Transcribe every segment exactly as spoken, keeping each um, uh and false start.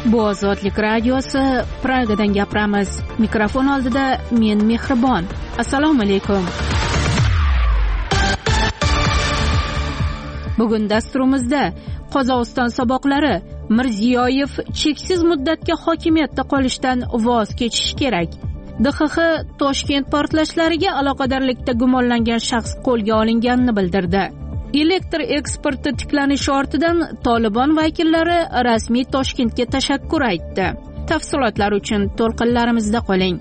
Bu Ozodlik radiosi, Pragadan gapiramiz. Mikrofon oldida men Mehribon. Assalomu alaykum. Bugun dasturimizda Qozog'iston saboqlari Mirziyoyev cheksiz muddatga hokimiyatda qolishdan voz kechishi kerak. D X X Toshkent portlashlariga aloqadorlikda gumonlangan shaxs qo'lga olinganini bildirdi. Elektr eksporti tiklanishi ortidan Tolibon vakillari rasmiy Toshkentga tashakkur aytdi. Tafsilotlar uchun to'lqinlarimizda qoling.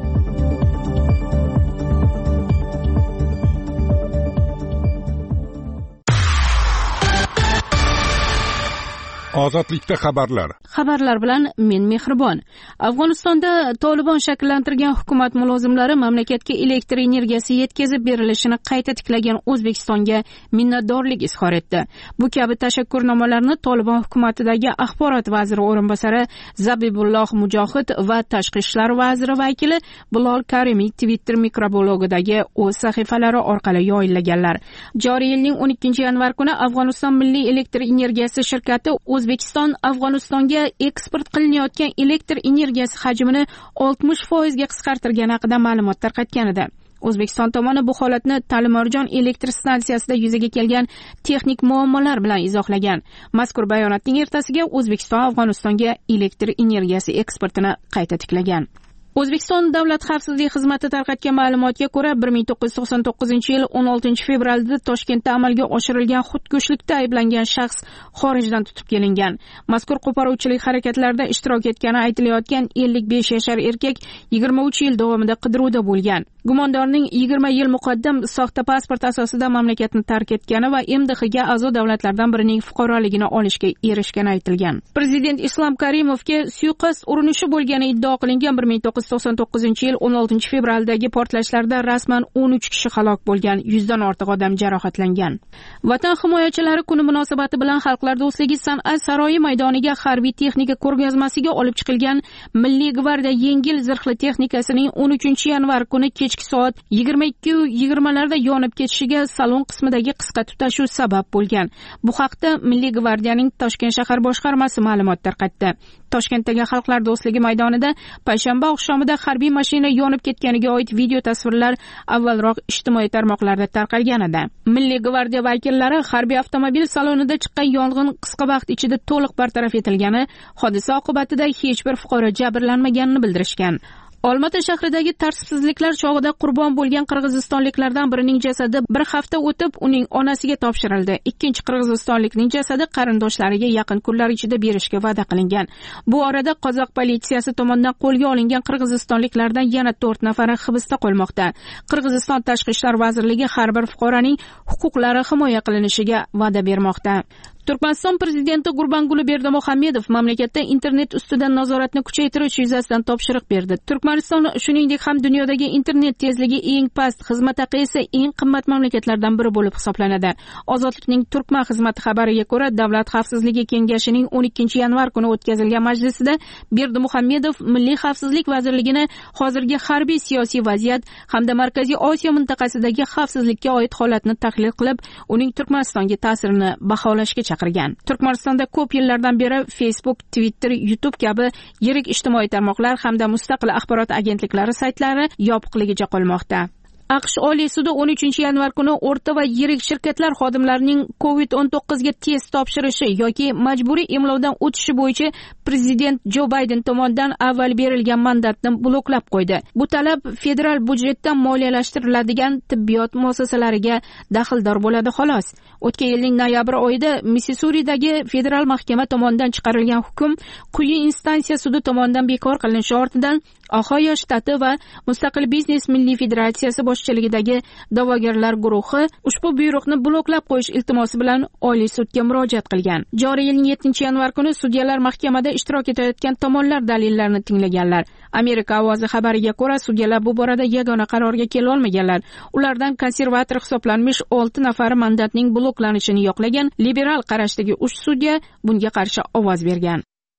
Ozodlikda xabarlar. Xabarlar bilan men Mehribon. Afg'onistonda Tolibon shakllantirgan hukumat mulozimlari mamlakatga elektr energiyasi yetkazib berilishini qayta tiklagan O'zbekistonga minnatdorlik izhor etdi. Bu kabi tashakkurnomalarni Tolibon hukumatidagi axborot vaziri o'rinbosari Zabibulloh Mujohid va tashqi ishlar vaziri vakili Bilol Karimiy Twitter mikroblogidagi o'z sahifalari orqali yoyillaganlar. Joriy yilning o'n ikkinchi yanvar kuni Afg'oniston Milliy elektr energiyasi shirkati O'zbekiston Afg'onistonga eksport qilinayotgan elektr energiyasi hajmini oltmish foizga qisqartirgani haqida ma'lumot tarqatgan edi. O'zbekiston tomoni bu holatni Talimarjon elektr stansiyasida yuzaga kelgan texnik muammolar bilan izohlagan. Mazkur bayonotning ertasiga O'zbekiston Afg'onistonga elektr energiyasi eksportini qayta tiklagan. O'zbekiston Davlat xavfsizlik xizmati tarqatgan ma'lumotga ko'ra, bir ming to'qqiz yuz to'qson to'qqizinchi yil o'n oltinchi fevralda Toshkentda amalga oshirilgan xudkushlikda ayblangan shaxs xorijdan tutib kelingan. Mazkur qo'poruvchilik harakatlarida ishtirok etgani aytilayotgan ellik besh yashar erkak yigirma uch yil davomida qidiruvda bo'lgan. Gumondorning yigirma yil muqaddam soxta pasport asosida mamlakatni tark etgani va M D H ga a'zo davlatlardan birining fuqaroligini olishga erishgani aytilgan. Prezident Islom Karimovga suiqasd urinishi bo'lgani iddao qilingan bir ming to'qqiz yuz to'qson to'qqizinchi yil o'n oltinchi fevraldagi portlashlarda rasman o'n uch kishi halok bo'lgan, yuzdan ortiq odam jarohatlangan. Vatan himoyachilari kuni munosabati bilan Xalqlar do'stligi san'at saroyi maydoniga harbiy texnika ko'rgazmasiga olib chiqilgan Milliy gvardiya yengil zirhli texnikasining o'n uchinchi yanvar kuni kechki soat yigirma ikki yigirma larda yonib ketishiga salon qismidagi qisqa tutashuv sabab bo'lgan. Bu haqda Milliy gvardiyaning Toshkent shahar boshqarmasi ma'lumot tarqatdi. Toshkentdagi Xalqlar do'stligi maydonida payshanba oqshomida harbiy mashina yonib ketganiga oid video tasvirlar avvalroq ijtimoiy tarmoqlarda tarqalgan edi. Milliy gvardiya vakillari harbiy avtomobil salonida chiqqan yong'in qisqa vaqt ichida to'liq bartaraf etilgani, hodisa oqibatida hech bir fuqaro jabrlanmaganini bildirishgan. Olmaota shahridagi tartibsizliklar chog'ida qurbon bo'lgan qirg'izistonliklardan birining jasadi bir hafta o'tib uning onasiga topshirildi. Ikkinchi qirg'izistonlikning jasadi qarindoshlariga yaqin kunlar ichida berishga va'da qilingan. Bu orada qozoq politsiyasi tomonidan qo'lga olingan qirg'izistonliklardan yana to'rt nafari hibsda qolmoqda. Qirg'iziston Tashqi ishlar vazirligi har bir fuqaroning huquqlari himoya qilinishiga va'da bermoqda. Turkmaniston prezidenti Gurbanguli Berdimuhamedov mamlakatda internet ustidan nazoratni kuchaytirish yuzasidan topshiriq berdi. Turkmaniston shuningdek ham dunyodagi internet tezligi eng past, xizmat haqi esa eng qimmat mamlakatlardan biri bo'lib hisoblanadi. Ozodlikning Turkman xizmati xabariga ko'ra, Davlat xavfsizligi kengashining o'n ikkinchi yanvar kuni o'tkazilgan majlisida Berdimuhamedov Milliy xavfsizlik vazirligini hozirgi harbiy siyosiy vaziyat hamda Markaziy Osiyo mintaqasidagi xavfsizlikka oid holatni tahlil qilib, uning Turkmanistonga ta'sirini baholashga chaqirgan. Turkmanistonda ko'p yillardan beri Facebook, Twitter, YouTube kabi yirik ijtimoiy tarmoqlar hamda mustaqil axborot agentliklari saytlari yopiqligicha qolmoqda. AQSh Oliy sudi o'n uchinchi yanvar kuni o'rta va yirik shirkatlar xodimlarining covid o'n to'qqiz ga test topshirishi yoki majburiy emlovdan o'tishi bo'yicha prezident Jo Bayden tomonidan avval berilgan mandatni bloklab qo'ydi. Bu talab federal budjetdan moliyalashtiriladigan tibbiyot muassasalariga daxldor bo'ladi xolos. O'tgan yilning noyabr oyida Missisuridagi federal mahkama tomonidan chiqarilgan hukm quyi instansiya sudi tomonidan bekor qilinishi ortidan Ohayo shtati va Mustaqil biznes milliy federatsiyasi boshchiligidagi da'vogarlar guruhi ushbu buyruqni bloklab qo'yish iltimosi bilan Oliy sudga murojaat qilgan. Joriy yilning yettinchi yanvar kuni sudyalar mahkamada ishtirok etayotgan tomonlar dalillarini tinglaganlar. Amerika ovozi xabariga ko'ra, sudyalar bu borada yagona qarorga kela olmaganlar. Ulardan konservator hisoblanmish olti nafar mandatning bloklanishini yoqlagan liberal qarashdagi uch sudya bunga qarshi ovoz bergan.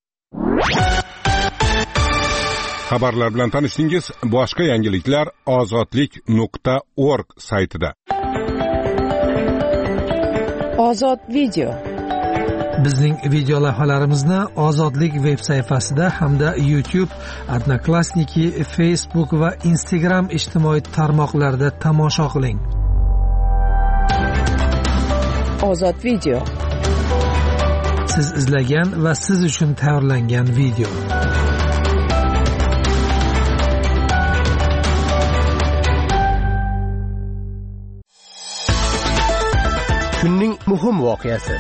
Xabarlar bilan tanishdingiz. Boshqa yangiliklar ozodlik nuqta org saytida. Ozod video. Bizning video lavhalarimizni Ozodlik veb sayfasida hamda YouTube, Odnoklassniki, Facebook va Instagram ijtimoiy tarmoqlarida tomosha qiling. Ozod video. Siz izlagan va siz uchun tayyorlangan video. Kunning muhim voqeasi.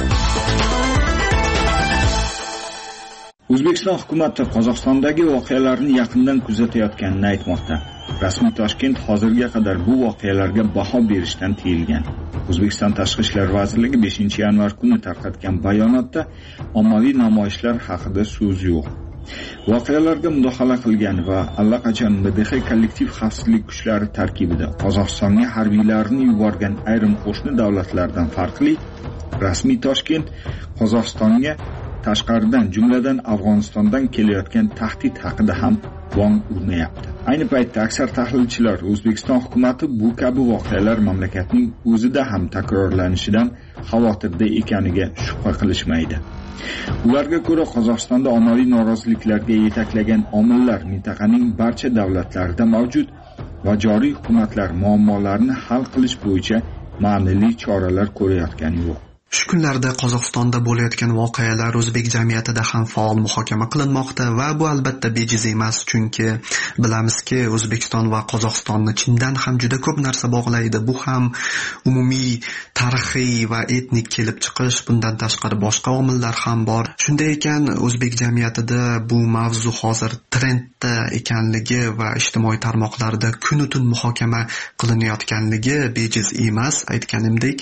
O'zbekiston hukumati Qozog'istondagi voqealarni yaqindan kuzatayotganini aytmoqda. Rasmiy Toshkent hozirga qadar bu voqealarga baho berishdan tiyilgan. O'zbekiston Tashqi ishlar vazirligi beshinchi yanvar kuni tarqatgan bayonotda ommaviy namoyishlar haqida so'z yo'q. Voqealarga mudohala qilgan va allaqachon M D X kollektiv xavfsizlik kuchlari tarkibida Qozog'istonga harbiylarni yuborgan ayrim qo'shni davlatlardan farqli, rasmiy Toshkent Qozog'istonga tashqaridan, jumladan Afg'onistondan kelayotgan tahdid haqida ham bong urmayapti. Ayni paytda aksar tahlilchilar O'zbekiston hukumatı bu kabi voqealar mamlakatning o'zida ham takrorlanishidan xavotirda ekaniga shubha qilishmaydi. Ularga ko'ra Qozog'istonda ommaviy noroziliklarga yetaklagan omillar mintaqaning barcha davlatlarida mavjud va joriy hukumatlar muammolarni hal qilish bo'yicha ma'nili choralar ko'rayotgani yo'q. Shu kunlarda Qozog'istonda bo'layotgan voqealar o'zbek jamiyatida ham faol muhokama qilinmoqda va bu albatta bejiz emas, chunki bilamizki, O'zbekiston va Qozog'istonni chindan ham juda ko'p narsa bog'laydi. Bu ham umumiy tarixiy va etnik kelib chiqish, bundan tashqari boshqa omillar ham bor. Shunday ekan, o'zbek jamiyatida bu mavzu hozir trendda ekanligi va ijtimoiy tarmoqlarda kun-tun muhokama qilinayotganligi bejiz emas, aytganimdek.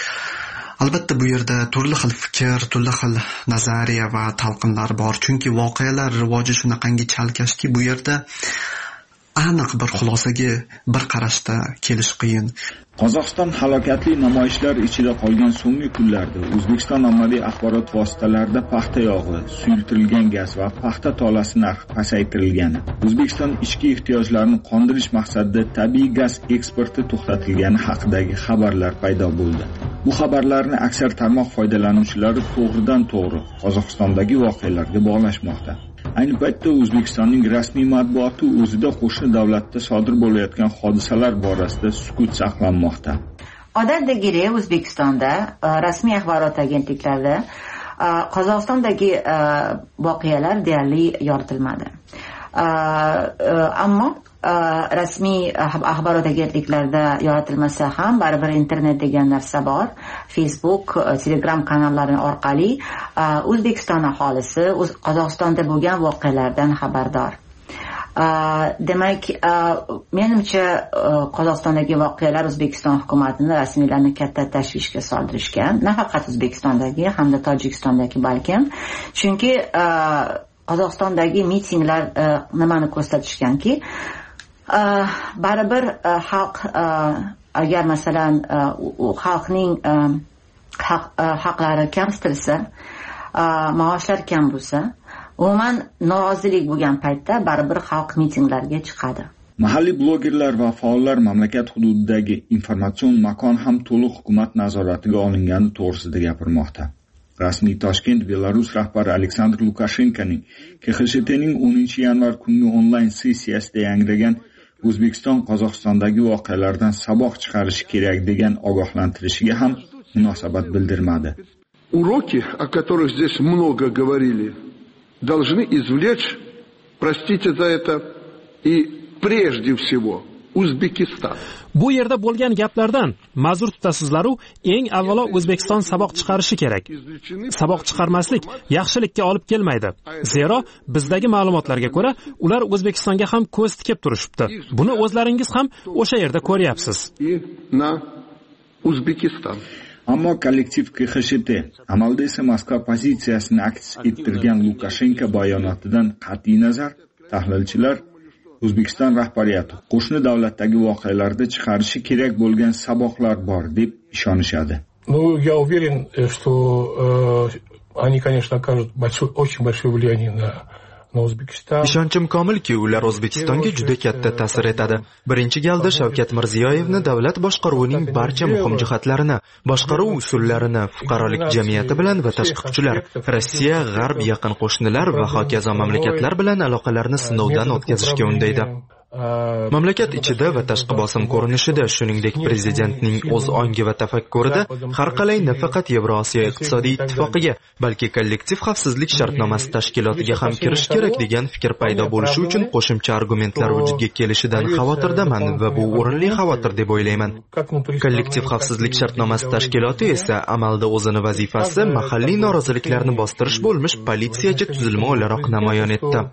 Albatta bu yerda turli xil fikr, turli xil nazariya va talqinlar bor. Chunki voqealar rivoji shunaqangi chalkashki, bu yerda aniq bir xulosaga bir qarashda kelish qiyin. Qozog'iston halokatli namoyishlar ichida qolgan so'nggi kunlarda O'zbekiston ommaviy axborot vositalarida paxta yog'i, suyultirilgan gaz va paxta tolasi narxi pasaytirilgani, O'zbekiston ichki ehtiyojlarini qondirish maqsadida tabiiy gaz eksporti to'xtatilgani haqidagi xabarlar paydo bo'ldi. Bu xabarlarni aksar tarmoq foydalanuvchilari to'g'ridan to'g'ri Qozog'istondagi voqealarga bog'lashmoqda. Ayni paytda O'zbekistonning rasmiy matbuoti o'zida qo'shni davlatda sodir bo'layotgan hodisalar borasida sukut saqlanmoqda. Odatdagidek O'zbekistonda rasmiy axborot agentliklarida Qozog'istondagi voqealar deyarli yoritilmadi. Ammo rasmiy axborot agentliklarida yoritilmasa ham baribir internet degan narsa bor. Facebook, Telegram kanallari orqali O'zbekiston aholisi Qozog'istonda bo'lgan voqealardan xabardor. Demak, menimcha Qozog'istondagi voqealar O'zbekiston hukumatini, rasmiylarni katta tashvishga soldirishgan, nafaqat O'zbekistondagi, hamda Tojikistondagi balkim. Chunki Qozog'istondagi mitinglar nimani ko'rsatishganki, baribir xalq agar masalan xalqning haqlari kamsitilsa, maoshlar kam bo'lsa, umuman norozilik bo'lgan paytda baribir xalq mitinglarga chiqadi. Mahalliy blogerlar va faollar mamlakat hududidagi informatsion makon ham to'liq hukumat nazoratiga olingani to'g'risida gapirmoqda. Rasmiy Toshkent Belarus rahbari Aleksandr Lukashenkoning K X S T'ning o'ninchi yanvar kungi onlayn sessiyasida yangragan O'zbekiston Qozog'istondagi voqealardan saboq chiqarish kerak degan ogohlantirishiga ham munosabat bildirmadi. Уроки, о которых здесь много говорили, должны извлечь, простите за это, и прежде всего O'zbekiston. Bu yerda bo'lgan gaplardan ma'zur tutasizlar-u, eng avvalo O'zbekiston saboq chiqarishi kerak. Saboq chiqarmaslik yaxshilikka olib kelmaydi. Zero bizdagi ma'lumotlarga ko'ra, ular O'zbekistonga ham ko'z tikib turishibdi. Buni o'zlaringiz ham o'sha yerda ko'ryapsiz. Ammo kollektiv K X S T amalda esa Moskva pozitsiyasini aks ettirgan Lukashenko bayonotidan qat'iy nazar, tahlilchilar O'zbekiston rahbariyati qo'shni davlatdagi voqealarda chiqarishi kerak bo'lgan saboqlar bor deb ishonishadi. Ну, я уверен, что э, они, конечно, окажут большое, очень большое влияние на ishonchim komilki, ular O'zbekistonga juda katta ta'sir etadi. Birinchi galda Shavkat Mirziyoyevni davlat boshqaruvining barcha muhim jihatlarini, boshqaruv usullarini fuqarolik jamiyati bilan va tashqi kuchlar, Rossiya, G'arb, yaqin qo'shnilar va hokazo mamlakatlar bilan aloqalarni sinovdan o'tkazishga undaydi. Mamlakat ichida va tashqi bosim ko'rinishida, shuningdek prezidentning o'z ongi va tafakkurida har qalay nafaqat Yevrosiyo iqtisodiy ittifoqiga, balki kollektiv xavfsizlik shartnomasi tashkilotiga ham kirish kerak degan fikr paydo bo'lishi uchun qo'shimcha argumentlar vujudga kelishidan xavotirdaman va bu o'rinli xavotir deb o'ylayman. Kollektiv xavfsizlik shartnomasi tashkiloti esa amalda o'zini vazifasi mahalliy noroziliklarni bostirish bo'lmish politsiyachi tuzilma o'laroq namoyon etdi.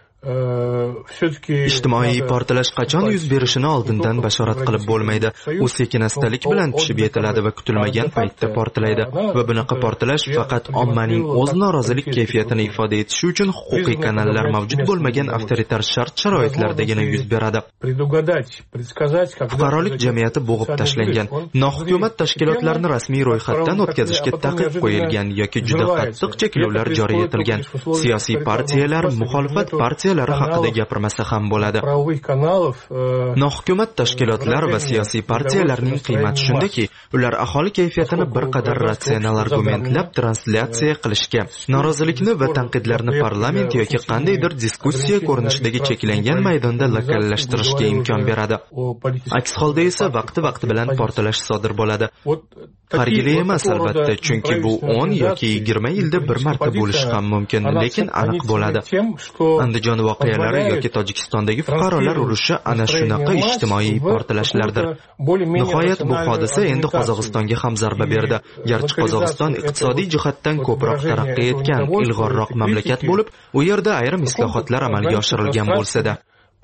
Ijtimoiy portlash qachon yuz berishini oldindan bashorat qilib bo'lmaydi. U sekin-astalik bilan pishib yetiladi va kutilmagan paytda portlaydi. Va bunaqa portlash faqat ommaning o'z norozilik kayfiyatini ifoda etishi uchun huquqiy kanallar mavjud bo'lmagan avtoritar shart-sharoitlardagina yuz beradi. Fuqarolik jamiyati bo'g'ib tashlangan, nohukumat tashkilotlarni rasmiy ro'yxatdan o'tkazishga taqiq qo'yilgan yoki juda qattiq cheklovlar joriy etilgan. Siyosiy partiyalar, muxolifat partiyalari haqida gapirmasa ham bo'ladi. Nohukumat tashkilotlar va siyosiy partiyalarning qiymati shundaki, ular aholi kayfiyatini bir qadar ratsional argumentlab translyatsiya qilishga, norozilikni va tanqidlarni parlament yoki qandaydir diskussiya ko'rinishidagi cheklangan maydonda lokallashtirishga imkon beradi. Aks holda esa vaqti-vaqti bilan portlash sodir bo'ladi. Har yili emas albatta, chunki bu o'n yoki yigirma yilda bir marta bo'lishi ham mumkin, lekin aniq bo'ladi. Andijon voqealari yoki Tojikistondagi fuqarolar urushi ana shunaqa ijtimoiy portlashlardir. Nihoyat bu hodisa endi Qozog'istonga ham zarba berdi. Garchi Qozog'iston iqtisodiy jihatdan ko'proq taraqqiy etgan, ilg'orroq mamlakat bo'lib, u yerda ayrim islohotlar amalga oshirilgan bo'lsa-da.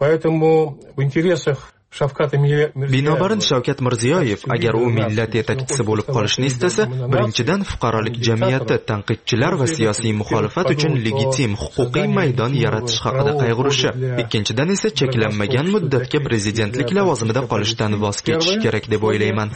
Binobarin Shavkat Mirziyoyev agar u millat yetakchisi bo'lib qolishni istasa, birinchidan fuqarolik jamiyati, tanqidchilar va siyosiy muxolifat uchun legitim huquqiy maydon yaratish haqida qayg'urishi, ikkinchidan esa cheklanmagan muddatga prezidentlik lavozimida qolishdan voz kechish kerak deb o'ylayman.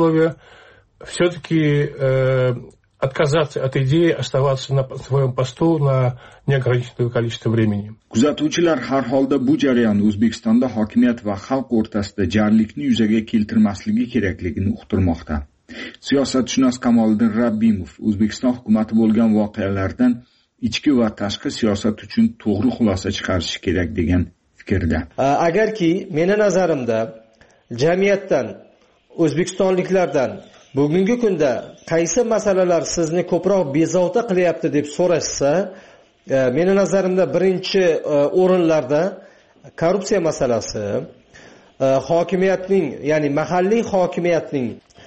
Отказаться от идеи оставаться на своем посту на неограниченное количество времени. Kuzatuvchilar har holda bu jarayon O'zbekistonda hokimiyat va xalq o'rtasida jarlikni yuzaga keltirmasligi kerakligini uqtirmoqda. Siyosatshunos Kamoliddin Rabbimov O'zbekiston hukumati bo'lgan voqealardan ichki va tashqi siyosat uchun to'g'ri xulosa chiqarish kerak degan fikrda. Agarki meni nazarimda jamiyatdan, o'zbekistonliklardan bugungi kunda qaysi masalalar sizni ko'proq bezovta qilyapti deb so'rashsa, meni nazarimda birinchi o'rinlarda korrupsiya masalasi, hokimiyatning, ya'ni mahalliy hokimiyatning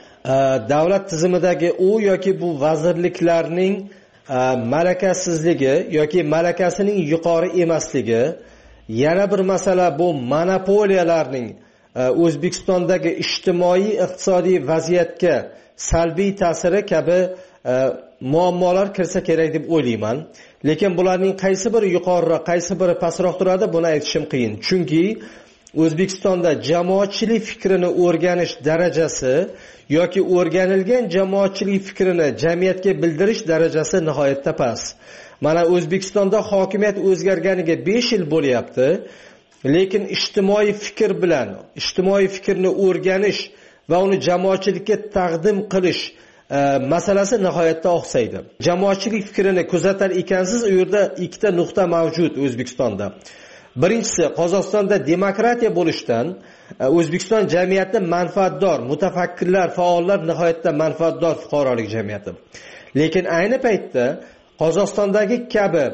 davlat tizimidagi u yoki bu vazirliklarning malakasizligi yoki malakasining yuqori emasligi, yana bir masala bu monopoliyalarning O'zbekistondagi ijtimoiy iqtisodiy vaziyatga salbiy ta'siri kabi muammolar kirsa kerak deb o'ylayman. Lekin bularning qaysi biri yuqoriroq, qaysi biri pastroq turadi, buni aytishim qiyin. Chunki O'zbekistonda jamoatchilik fikrini o'rganish darajasi yoki o'rganilgan jamoatchilik fikrini jamiyatga bildirish darajasi nihoyatda past. Mana O'zbekistonda hokimiyat o'zgarganiga besh yil bo'lyapti. Lekin ijtimoiy fikr bilan, ijtimoiy fikrni o'rganish va uni jamoatchilikka taqdim qilish e, masalasi nihoyatda oqsaydi. Jamoatchilik fikrini kuzatar ekansiz, u yerda ikkita nuqta mavjud O'zbekistonda. Birinchisi, Qozog'istonda demokratiya bo'lishdan O'zbekiston jamiyati manfaatdor, mutafakkirlar, faollar nihoyatda manfaatdor fuqarolik jamiyati. Lekin ayni paytda Qozog'istondagi kabi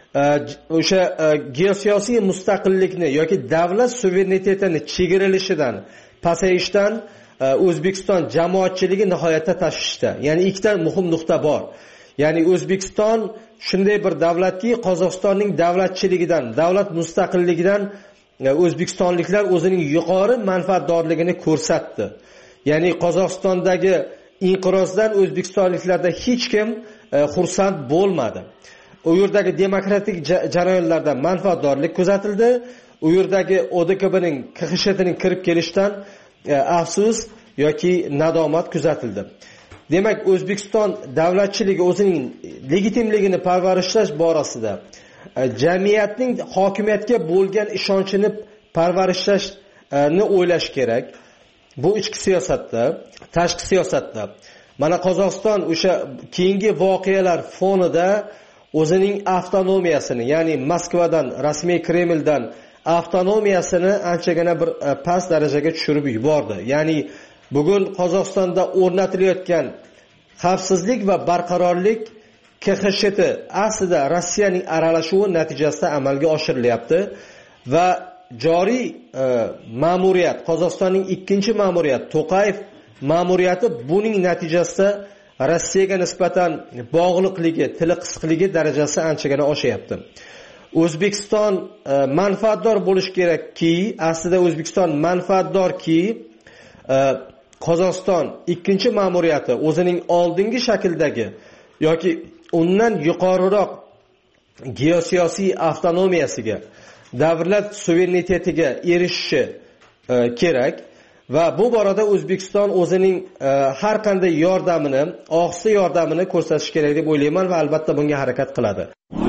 o'sha geosiyosiy mustaqillikni yoki davlat suverenitetini chegarilishidan, pasayishdan O'zbekiston jamoatchiligi nihoyatda tashvishda. Ya'ni ikkita muhim nuqta bor. Ya'ni O'zbekiston shunday bir davlatki, Qozog'istonning davlatchiligidan, davlat mustaqilligidan o'zbekistonliklar o'zining yuqori manfaatdorligini ko'rsatdi. Ya'ni Qozog'istondagi inqirozdan o'zbekistonliklarda hech kim xursand bo'lmadi. U yerdagi demokratik jarayonlardan manfaatdorlik kuzatildi. U yerdagi O D K B'ning K X S T'ning kirib kelishdan afsus yoki nadomat kuzatildi. Demak, O'zbekiston davlatchiligi o'zining legitimligini parvarishlash borasida jamiyatning hokimiyatga bo'lgan ishonchini parvarishlashni o'ylash kerak. Bu ichki siyosatda, tashqi siyosatda. Mana Qozog'iston o'sha keyingi voqealar fonida o'zining avtonomiyasini, ya'ni Moskvadan, rasmiy Kremldan avtonomiyasini anchagina bir past darajaga tushirib yubordi. Ya'ni bugun Qozog'istonda o'rnatilayotgan xavfsizlik va barqarorlik K X S H T aslida Rossiyaning aralashuvi natijasida amalga oshirilyapti va joriy e, ma'muriyat, Qozog'istonning ikkinchi ma'muriyat, To'qayev ma'muriyati buning natijasida Rossiyaga nisbatan bog'liqligi, tili qisqligi darajasi anchagina oshyapti. O'zbekiston e, manfaatdor bo'lish kerakki, aslida O'zbekiston manfaatdorki, e, Qozog'iston ikkinchi ma'muriyati o'zining oldingi shakldagi yoki undan yuqoriroq geosiyosiy avtonomiyasiga, davlat suverenitetiga erishishi e, kerak va bu borada O'zbekiston o'zining e, har qanday yordamini, og'zi yordamini ko'rsatish kerak deb o'ylayman va albatta bunga harakat qiladi.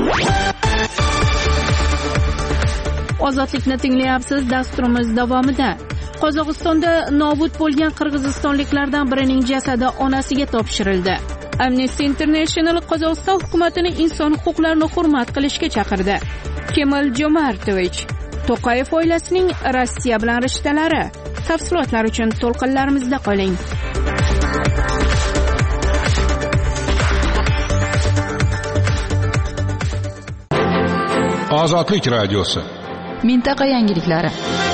Ozodlikni tinglayapsiz. Dasturimiz davomida Qozog'istonda nobud bo'lgan qirg'izistonliklardan birining jasadi onasiga topshirildi. Amnesty International Qozog'iston hukumatini inson huquqlarini hurmat qilishga chaqirdi. Kemal Jo'martovich, To'qayev oilasining Rossiya bilan rishtalari. Tafsilotlar uchun to'lqinlarimizda qoling. Ozodlik radiosi. Mintaqa yangiliklari.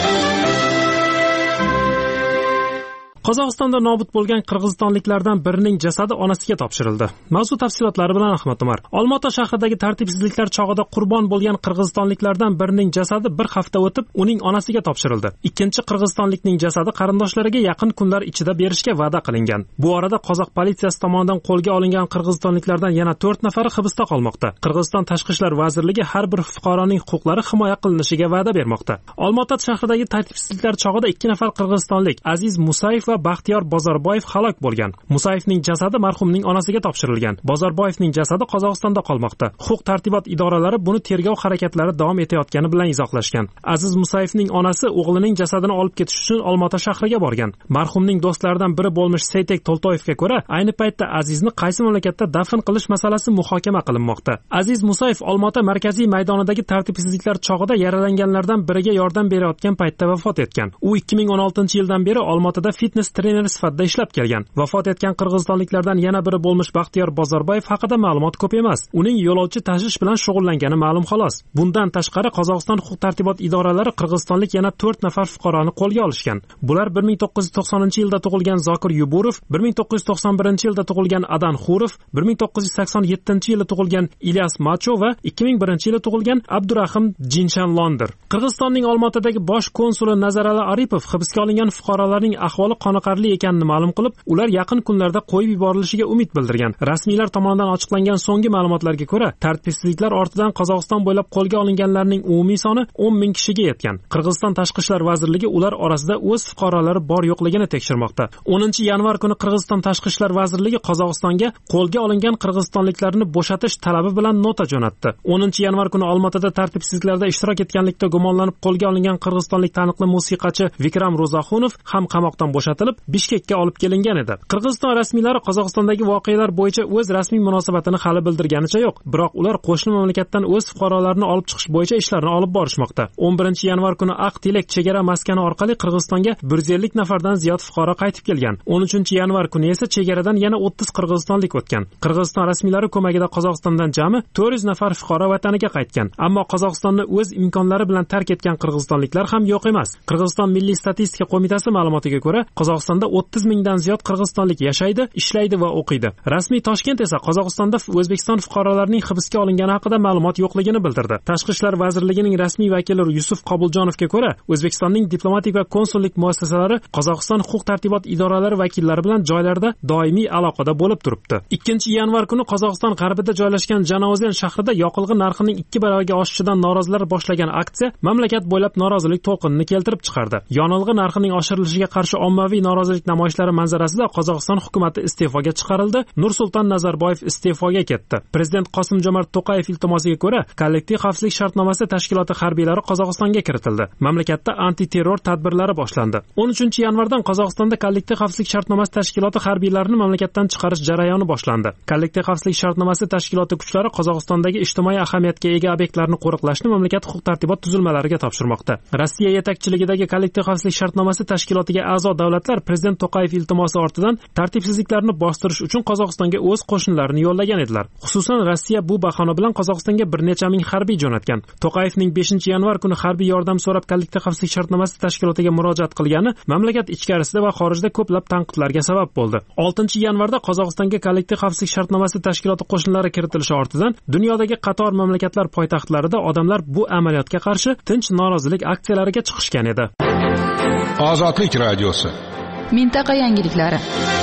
Qozog'istonda nobud bo'lgan qirg'izistonliklardan birining jasadi onasiga topshirildi. Mavzu tafsilotlari bilan Ahmad Umar. Olmaota shahridagi tartibsizliklar chog'ida qurbon bo'lgan qirg'izistonliklardan birining jasadi bir hafta o'tib uning onasiga topshirildi. Ikkinchi qirg'izistonlikning jasadi qarindoshlariga yaqin kunlar ichida berishga va'da qilingan. Bu orada qozoq politsiyasi tomonidan qo'lga olingan qirg'izistonliklardan yana to'rt nafari hibsda qolmoqda. Qirg'iziston Tashqi ishlar vazirligi har bir fuqaroning huquqlari himoya qilinishiga va'da bermoqda. Olmaota shahridagi tartibsizliklar chog'ida ikki nafar qirg'izistonlik Aziz Musayev Baxtiyor Bozorboyev halok bo'lgan. Musayevning jasadi marhumning onasiga topshirilgan. Bozorboyevning jasadi Qozog'istonda qolmoqda. Huquq tartibot idoralari buni tergov harakatlari davom etayotgani bilan izohlashgan. Aziz Musayevning onasi o'g'lining jasadini olib ketish uchun Olmaota shahriga borgan. Marhumning do'stlaridan biri bo'lmish Seytek Toltoyevga ko'ra, ayni paytda Azizni qaysi mamlakatda dafn qilish masalasi muhokama qilinmoqda. Aziz Musayev Olmaota markaziy maydonidagi tartibsizliklar chog'ida yaralanganlardan biriga yordam berayotgan paytda vafot etgan. U ikki ming o'n oltinchi yildan beri Olmaotada fitness trener sifatida ishlab kelgan. Vafot etgan qirg'izistonliklardan yana biri bo'lmish Baxtiyor Bozorboyev haqida ma'lumot ko'p emas. Uning yo'lovchi tashish bilan shug'ullangani ma'lum xolos. Bundan tashqari Qozog'iston huquq tartibot idoralari qirg'izistonlik yana to'rt nafar fuqaroni qo'lga olishgan. Bular bir ming to'qqiz yuz to'qsoninchi yilda tug'ilgan Zokir Yuburov, bir ming to'qqiz yuz to'qson birinchi yilda tug'ilgan Adan Xurov, bir ming to'qqiz yuz sakson yettinchi yilda tug'ilgan Ilyas Macho va ikki ming birinchi yilda tug'ilgan Abdurahim Jinshanlondir. Qirg'izistonning Olmaotadagi bosh konsuli Nazarali Aripov hibsga olingan fuqarolarning ahvoli qoniqarli ekanini ma'lum qilib, ular yaqin kunlarda qo'yib yuborilishiga umid bildirgan. Rasmiylar tomonidan ochiqlangan so'nggi ma'lumotlarga ko'ra, tartibsizliklar ortidan Qozog'iston bo'ylab qo'lga olinganlarning umumiy soni o'n ming kishiga yetgan. Qirg'iziston Tashqi ishlar vazirligi ular orasida o'z fuqarolari bor yo'qligini tekshirmoqda. o'ninchi yanvar kuni Qirg'iziston Tashqi ishlar vazirligi Qozog'istonga qo'lga olingan qirg'izistonliklarni bo'shatish talabi bilan nota jo'natdi. o'ninchi yanvar kuni Olmaotada tartibsizliklarda ishtirok etganlikda gumonlanib qo'lga olingan qirg'izistonlik taniqli musiqachi Vikram Ro'zaxunov ham qamoqdan bo'shatilib Bishkekka olib kelingan edi. Qirg'iziston rasmiylari Qozog'istondagi voqealar bo'yicha o'z rasmiy munosabatini hali bildirganicha yo'q, biroq ular qo'shni mamlakatdan o'z fuqarolarini olib chiqish bo'yicha ishlarni olib borishmoqda. o'n birinchi yanvar kuni Aqtilek chegara maskani orqali Qirg'izistonga bir yuz ellik nafardan ziyod fuqaro qaytib kelgan. o'n uchinchi yanvar kuni esa chegaradan yana o'ttiz qirg'izistonlik o'tgan. Qirg'iziston rasmiylari ko'magida Qozog'istondan jami to'rt yuz nafar fuqaro vataniga qaytgan. Ammo Qozog'istonni o'z imkonlari bilan tark etgan qirg'izistonliklar ham yo'q emas. Qirg'iziston Milliy statistika qo'mitasi ma'lumotiga ko'ra, Qozog'istonda o'ttiz mingdan ziyod qirg'izistonlik yashaydi, ishlaydi va o'qiydi. Rasmiy Toshkent esa Qozog'istonda O'zbekiston fuqarolarining hibsga olingani haqida ma'lumot yo'qligini bildirdi. Tashqi ishlar vazirligining rasmiy vakili Yusuf Qobuljonovga ko'ra, O'zbekistonning diplomatik va konsullik muassasalari Qozog'iston huquq tartibot idoralari vakillari bilan joylarda doimiy aloqada bo'lib turibdi. ikkinchi yanvar kuni Qozog'iston g'arbida joylashgan Janozen shahrida yoqilg'i narxining ikki baravarga oshishidan norozilar boshlagan aksiya mamlakat bo'ylab norozilik to'lqinini keltirib chiqardi. Yonilg'i narxining oshirilishiga qarshi ommaviy ommaviy norozilik namoyishlari manzarasida Qozog'iston hukumati iste'foga chiqarildi. Nursulton Nazarboyev iste'foga ketdi. Prezident Qosim-Jomart To'qayev iltimosiga ko'ra, kollektiv xavfsizlik shartnomasi tashkiloti harbiylari Qozog'istonga kiritildi. Mamlakatda antiterror tadbirlari boshlandi. o'n uchinchi yanvardan Qozog'istonda kollektiv xavfsizlik shartnomasi tashkiloti harbiylarini mamlakatdan chiqarish jarayoni boshlandi. Kollektiv xavfsizlik shartnomasi tashkiloti kuchlari Qozog'istondagi ijtimoiy ahamiyatga ega obyektlarni qo'riqlashni mamlakat huquq-tartibot tuzilmalariga topshirmoqda. Rossiya yetakchiligidagi kollektiv xavfsizlik shartnomasi tashkilotiga a'zo davlatlar prezident To'qayev iltimosi ortidan tartibsizliklarni bostirish uchun Qozog'istonga o'z qo'shinlarini yo'llagan edilar. Xususan Rossiya bu bahona bilan Qozog'istonga bir necha ming harbiy jo'natgan. To'qayevning beshinchi yanvar kuni harbiy yordam so'rab kollektiv xavfsizlik shartnomasi tashkilotiga murojaat qilgani mamlakat ichkarisida va xorijda ko'plab tanqidlarga sabab bo'ldi. oltinchi yanvarda Qozog'istonga kollektiv xavfsizlik shartnomasi tashkiloti qo'shinlari kiritilishi ortidan dunyodagi qator mamlakatlar poytaxtlarida odamlar bu amaliyotga qarshi tinch norozilik aksiyalariga chiqishgan edi. Ozodlik radiosi. Mintaqa yangiliklari.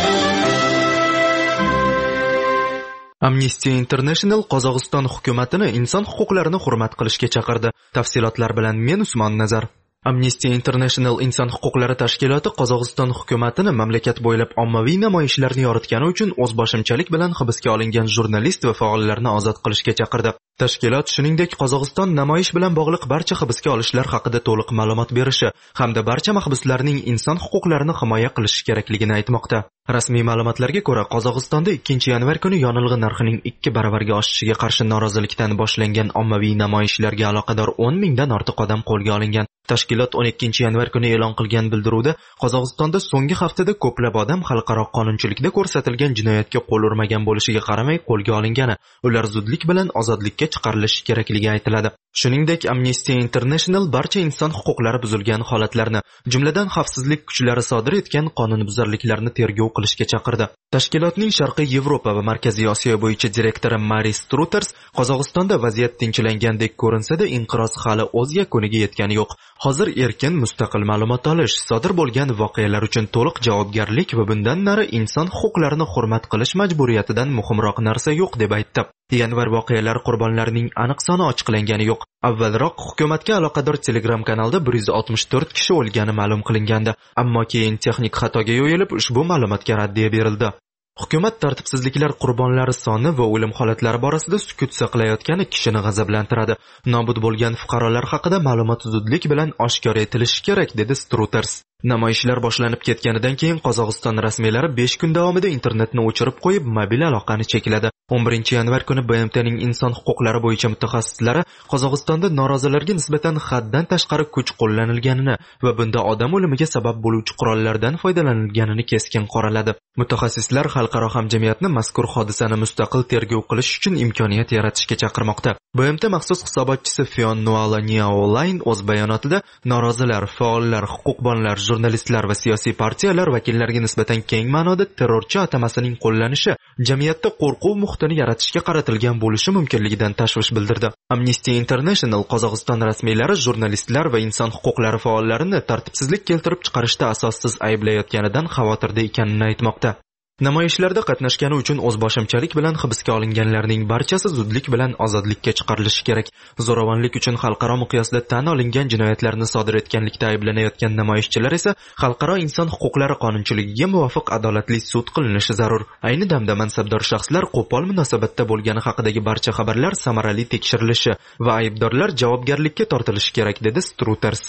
Amnesty International Qozog'iston hukumatini inson huquqlarini hurmat qilishga chaqirdi. Tafsilotlar bilan men Usmon Nazar. Amnesty International inson huquqlari tashkiloti Qozog'iston hukumatini mamlakat bo'ylab ommaviy namoyishlarni yoritgani uchun o'zboshimchalik bilan hibsga olingan jurnalist va faollarni ozod qilishga chaqirdi. Tashkilot shuningdek Qozog'iston namoyish bilan bog'liq barcha hibsga olishlar haqida to'liq ma'lumot berishi hamda barcha mahbuslarning inson huquqlarini himoya qilishi kerakligini aytmoqda. Rasmiy ma'lumotlarga ko'ra, Qozog'istonda ikkinchi yanvar kuni yonilg'i narxining ikki baravarga oshishiga qarshi norozilikdan boshlangan ommaviy namoyishlarga aloqador o'n mingdan ortiq odam qo'lga olingan. Tashkilot o'n ikkinchi yanvar kuni e'lon qilgan bildiruvda Qozog'istonda so'nggi haftada ko'plab odam xalqaro qonunchilikda ko'rsatilgan jinoyatga qo'l urmagan bo'lishiga qaramay qo'lga olingani, ular zudlik bilan ozodlikka chiqarilishi kerakligi aytiladi. Shuningdek, Amnesty International barcha inson huquqlari buzilgan holatlarni, jumladan xavfsizlik kuchlari sodir etgan qonunbuzarliklarni tergov qilishga chaqirdi. Tashkilotning Sharqiy Yevropa va Markaziy Osiyo bo'yicha direktori Maris Struters Qozog'istonda vaziyat tinchlangandek ko'rinsa-da, inqiroz hali o'z yakuniga yetgani yo'q. Hozir erkin mustaqil ma'lumot olish, sodir bo'lgan voqealar uchun to'liq javobgarlik va bundan nari inson huquqlarini hurmat qilish majburiyatidan muhimroq narsa yo'q deb aytdi. Yanvar voqealar qurbonlarining aniq soni ochiqlangani yo'q. Avvalroq hukumatga aloqador Telegram kanalda bir yuz oltmish to'rt kishi o'lgani ma'lum qilingandi, ammo keyin texnik xatoga yo'yilib ushbu ma'lumotga raddiya berildi. Hukumat tartibsizliklar qurbonlari soni va o'lim holatlari borasida sukut saqlayotgani kishini g'azablantiradi. Nobud bo'lgan fuqarolar haqida ma'lumot zudlik bilan oshkor etilishi kerak, dedi Struters. Namoyishlar boshlanib ketganidan keyin Qozog'iston rasmiylari besh kun davomida internetni o'chirib qo'yib, mobil aloqani chekladi. o'n birinchi yanvar kuni B M T'ning inson huquqlari bo'yicha mutaxassislari Qozog'istonda norozilarga nisbatan haddan tashqari kuch qo'llanilganini va bunda odam o'limiga sabab bo'luvchi qurollardan foydalanilganini keskin qoraladi. Mutaxassislar xalqaro hamjamiyatni mazkur hodisani mustaqil tergov qilish uchun imkoniyat yaratishga chaqirmoqda. B M T maxsus hisobotchisi Fion Nuala Niaolayn o'z bayonotida norozilar, faollar, huquqbonlar, jurnalistlar va siyosiy partiyalar vakillariga nisbatan keng ma'noda terrorchi atamasining qo'llanishi jamiyatda qo'rquv muhitini yaratishga qaratilgan bo'lishi mumkinligidan tashvish bildirdi. Amnesty International Qozog'iston rasmiylari jurnalistlar va inson huquqlari faollarini tartibsizlik keltirib chiqarishda asossiz ayblayotganidan xavotirda ekanini aytmoqda. Namoyishlarda qatnashgani uchun o'zboshimchalik bilan hibsga olinganlarning barchasi zudlik bilan ozodlikka chiqarilishi kerak. Zo'ravonlik uchun xalqaro miqyosda tan olingan jinoyatlarni sodir etganlikda ayblanayotgan namoyishchilar esa xalqaro inson huquqlari qonunchiligiga muvofiq adolatli sud qilinishi zarur. Ayni damda mansabdor shaxslar qo'pol munosabatda bo'lgani haqidagi barcha xabarlar samarali tekshirilishi va aybdorlar javobgarlikka tortilishi kerak, dedi Struters.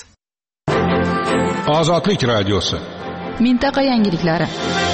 Ozodlik radiosi. Mintaqa yangiliklari.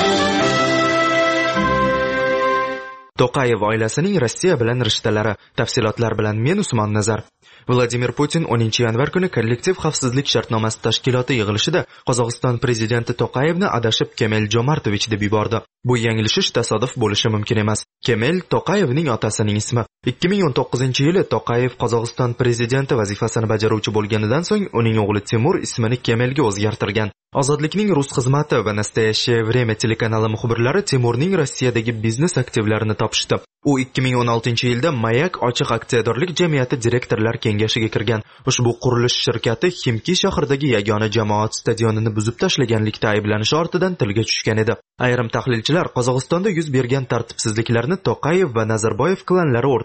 To'qayev oilasining Rossiya bilan rishtalari. Tafsilotlar bilan men Usmon Nazar. Vladimir Putin o'ninchi yanvar kuni kollektiv xavfsizlik shartnomasi tashkiloti yig'ilishida Qozog'iston prezidenti To'qayevni adashib Kemel Jomartovich deb yubordi. Bu yanglishish tasodif bo'lishi mumkin emas. Kemel To'qayevning otasining ismi. ikki ming o'n to'qqizinchi yili To'qayev Qozog'iston prezidenti vazifasini bajaruvchi bo'lganidan so'ng uning o'g'li Timur ismini Kemelga o'zgartirgan. Ozodlikning rus xizmati va Nastoящее время telekanali muxbirlari Timurning Rossiyadagi biznes aktivlarini topishdi. U ikki ming o'n oltinchi yilda Mayak ochiq aksiyadorlik jamiyati direktorlar kengashiga kirgan. Ushbu qurilish shirkati Ximki shahridagi yagona jamoat stadionini buzib tashlaganlikda ayblanishi ortidan tilga tushgan edi. Ayrim tahlilchilar Qozog'istonda yuz bergan tartibsizliklarni To'qayev va Nazarboyev klanlari o'rtasida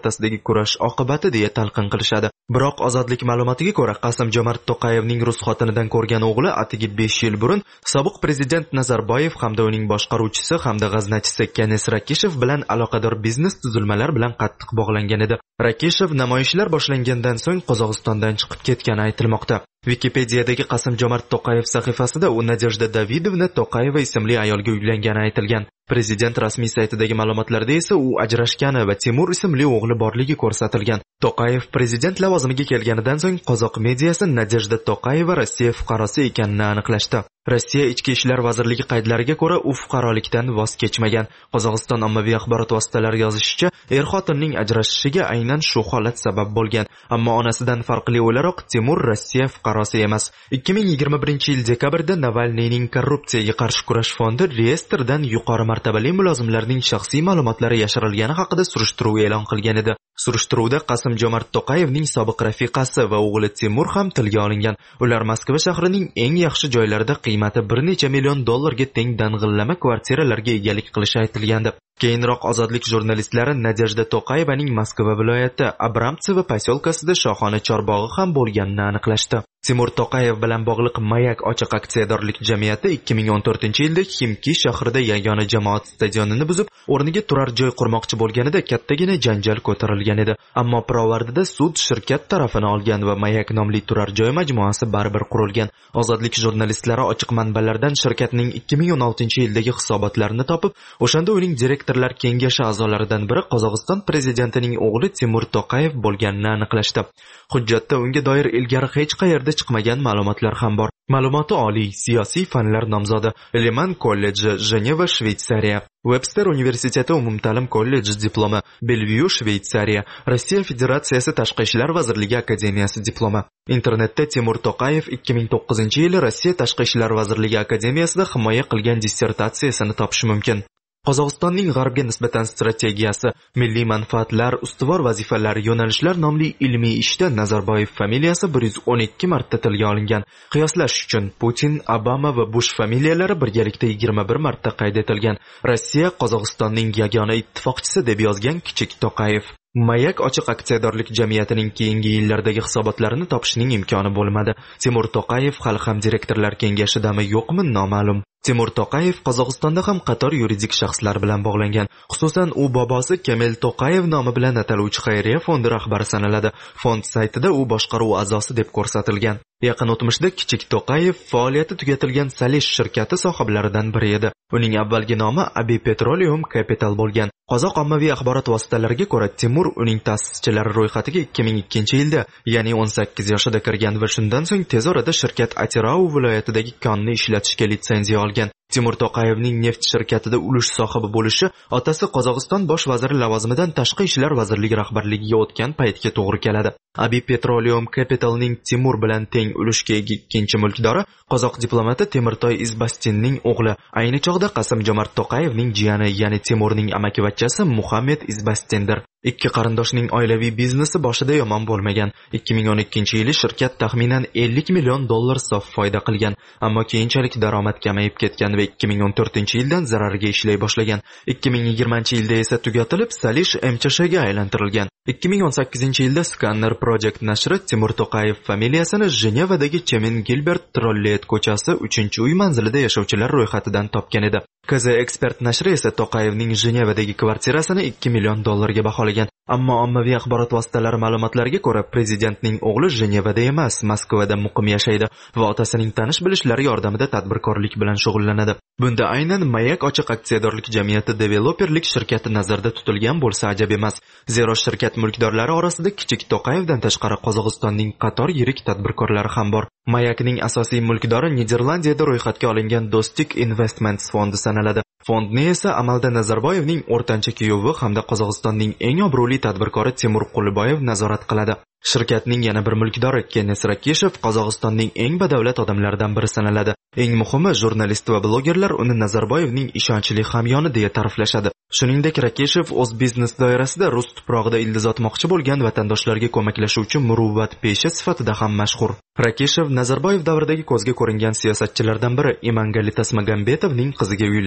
o'rtasidagi kurash oqibati deya talqin qilishadi. Biroq ozodlik ma'lumotiga ko'ra, Qasim-Jomart To'qayevning rus xotinidan ko'rgan o'g'li atigi besh yil burun sobiq prezident Nazarboyev hamda uning boshqaruvchisi hamda g'aznachisi Kenes Rakishev bilan aloqador biznes tuzilmalar bilan qattiq bog'langan edi. Rakishev namoyishlar boshlangandan so'ng Qozog'istondan chiqib ketgani aytilmoqda. Wikipediyadagi Qasim-Jomart To'qayev sahifasida u Nadejda Davidovna To'qayeva ismli ayolga uylangani aytilgan. Prezident rasmiy saytidagi ma'lumotlarda esa u ajrashgani va Timur ismli o'g'li borligi ko'rsatilgan. To'qayev prezident lavozimiga kelganidan so'ng qozoq mediasi Nadejda To'qayeva Rossiya fuqarosi ekanini aniqlashdi. Rossiya Ichki ishlar vazirligi qaydlariga ko'ra, u fuqarolikdan voz kechmagan. Qozog'iston ommaviy axborot vositalari yozishicha, er-xotinning ajrashishiga aynan shu holat sabab bo'lgan. Ammo onasidan farqli o'laroq Timur Rossiya fuqarosi emas. ikki ming yigirma birinchi yil dekabrda Navalniyning korrupsiyaga qarshi kurash fondi reyestrdan yuqori martabali mulozimlarning shaxsiy ma'lumotlari yashirilgani haqida surishtiruv e'lon qilgan edi. Surishtiruvda Qasim-Jomart To'qayevning sobiq rafiqasi va o'g'li Timur ham tilga olingan. Ular Moskva shahrining eng yaxshi joylarida qiymati bir necha million dollarga teng dang'illama kvartiralarga egalik qilishi aytilgandi. Keyinroq ozodlik jurnalistlari Nadejda To'qayevaning Moskva viloyati Abramtsevo posyolkasida shohona chorbog'i ham bo'lganini aniqlashdi. Timur To'qayev bilan bog'liq Mayak ochiq aksiyadorlik jamiyati ikki ming o'n to'rtinchi yilda Ximki shahrida yagona jamoat stadionini buzib, o'rniga turar joy qurmoqchi bo'lganida kattagina janjal ko'tarilgan edi. Ammo pirovardida sud shirkat tarafini olgan va Mayak nomli turar joy majmuasi baribir qurilgan. Ozodlik jurnalistlari ochiq manbalardan shirkatning ikki ming o'n oltinchi yildagi hisobotlarini topib, o'shanda uning direktorlar kengashi a'zolaridan biri Qozog'iston prezidentining o'g'li Timur To'qayev bo'lganini aniqlashdi. Hujjatda unga doir ilgari hech qayerda chiqmagan ma'lumotlar ham bor. Ma'lumoti oliy, siyosiy fanlar nomzodi, Leman kolleji, Jeneva, Shveysariya, Webster universiteti umumta'lim kolleji diplomi, Belview, Shveysariya, Rossiya Federatsiyasi Tashqi ishlar vazirligi akademiyasi diplomi. Internetda Timur To'qayev ikki ming to'qqizinchi yili Rossiya Tashqi ishlar vazirligi akademiyasida himoya qilgan dissertatsiyasini topish mumkin. Qozog'istonning g'arbga nisbatan strategiyasi, milliy manfaatlar, ustuvor vazifalar, yo'nalishlar nomli ilmiy ishda Nazarboyev familiyasi bir yuz o'n ikki marta tilga olingan. Qiyoslash uchun Putin, Obama va Bush familiyalari birgalikda yigirma bir marta qayd etilgan. Rossiya Qozog'istonning yagona ittifoqchisi deb yozgan kichik To'qayev. Mayak ochiq aksiyadorlik jamiyatining keyingi yillardagi hisobotlarini topishning imkoni bo'lmadi. Timur To'qayev hali ham direktorlar kengashidami yo'qmi noma'lum. Timur To'qayev Qozog'istonda ham qator yuridik shaxslar bilan bog'langan. Xususan, u bobosi Kemel To'qayev nomi bilan ataluvchi xayriya fondi rahbari sanaladi. Fond saytida u boshqaruv a'zosi deb ko'rsatilgan. Yaqin o'tmishda kichik To'qayev faoliyati tugatilgan Salish shirkati sohiblaridan biri edi. Uning avvalgi nomi Abi Petroleum Capital bo'lgan. Qozoq ommaviy axborot vositalariga ko'ra, Timur uning ta'sischilari ro'yxatiga ikki ming ikkinchi yilda, ya'ni o'n sakkiz yoshida kirgan va shundan so'ng tez orada shirkat Atirau viloyatidagi konni ishlatishga litsenziya olgan. Timur To'qayevning neft shirkatida ulush sohibi bo'lishi otasi Qozog'iston bosh vaziri lavozimidan Tashqi ishlar vazirligi rahbarligiga o'tgan paytga to'g'ri keladi. Abi Petroleum Capitalning Timur bilan teng ulushga ega ikkinchi mulkdori qozoq diplomati Temirtoy Izbastinning o'g'li, ayni chog'da Qasim-Jomart To'qayevning jiyani, ya'ni Timurning amakivachchasi Muhammad Izbastindir. Ikki qarindoshning oilaviy biznesi boshida yomon bo'lmagan. ikki ming o'n ikkinchi yili shirkat taxminan ellik million dollar sof foyda qilgan, ammo keyinchalik daromad kamayib ketgan va ikki ming o'n to'rtinchi yildan zararga ishlay boshlagan. ikki ming yigirmanchi yilda esa tugatilib, Salish M Ch Shga aylantirilgan. ikki ming o'n sakkizinchi yilda Scanner Project nashri Timur To'qayev familiyasini Jenevadagi Chemin Gilbert Trollet ko'chasi uchinchi uy manzilida yashovchilar ro'yxatidan topgan edi. K Z Expert nashri esa To'qayevning Jenevadagi kvartirasini ikki million dollarga baholagan. Ammo ommaviy axborot vositalari ma'lumotlariga ko'ra, prezidentning o'g'li Jenevada emas, Moskvada muqim yashaydi va otasining tanish bilishlari yordamida tadbirkorlik bilan shug'ullanadi. Bunda aynan Mayak ochiq aksiyadorlik jamiyati developerlik shirkati nazarda tutilgan bo'lsa ajab emas. Zero shirkat mulkdorlari orasida kichik To'qayevdan tashqari Qozog'istonning qator yirik tadbirkorlari ham bor. Mayakning asosiy mulkdori Niderlandiyada ro'yxatga olingan Dostik Investments fondi sanaladi. Fondni esa amalda Nazarboyevning o'rtancha kuyovi hamda Qozog'istonning eng obro'li tadbirkori Timur Quliboyev nazorat qiladi. Shirkatning yana bir mulkdori Kenes Rakishev Qozog'istonning eng badavlat odamlaridan biri sanaladi. Eng muhimi, jurnalist va blogerlar uni Nazarboyevning ishonchli hamyoni deya ta'riflashadi. Shuningdek, Rakishev o'z biznes doirasida rus tuprog'ida ildiz otmoqchi bo'lgan vatandoshlarga ko'maklashuvchi muruvvat pesha sifatida ham mashhur. Rakishev Nazarboyev davridagi ko'zga ko'ringan siyosatchilardan biri Imangali Tasmagambetovning qiziga uylangan.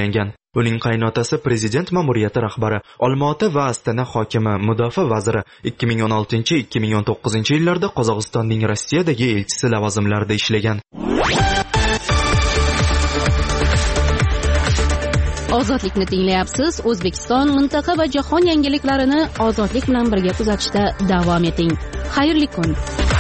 Uning qaynotasi prezident ma'muriyati rahbari, Olmaota va Astana hokimi, mudofaa vaziri, ikki ming o'n oltinchi ikki ming o'n to'qqizinchi yillarda Qozog'istonning Rossiyadagi elchisi lavozimlarida ishlagan. Ozodlikni tinglayapsiz. O'zbekiston, mintaqa va jahon yangiliklarini ozodlik bilan birga kuzatishda davom eting. Xayrli kun.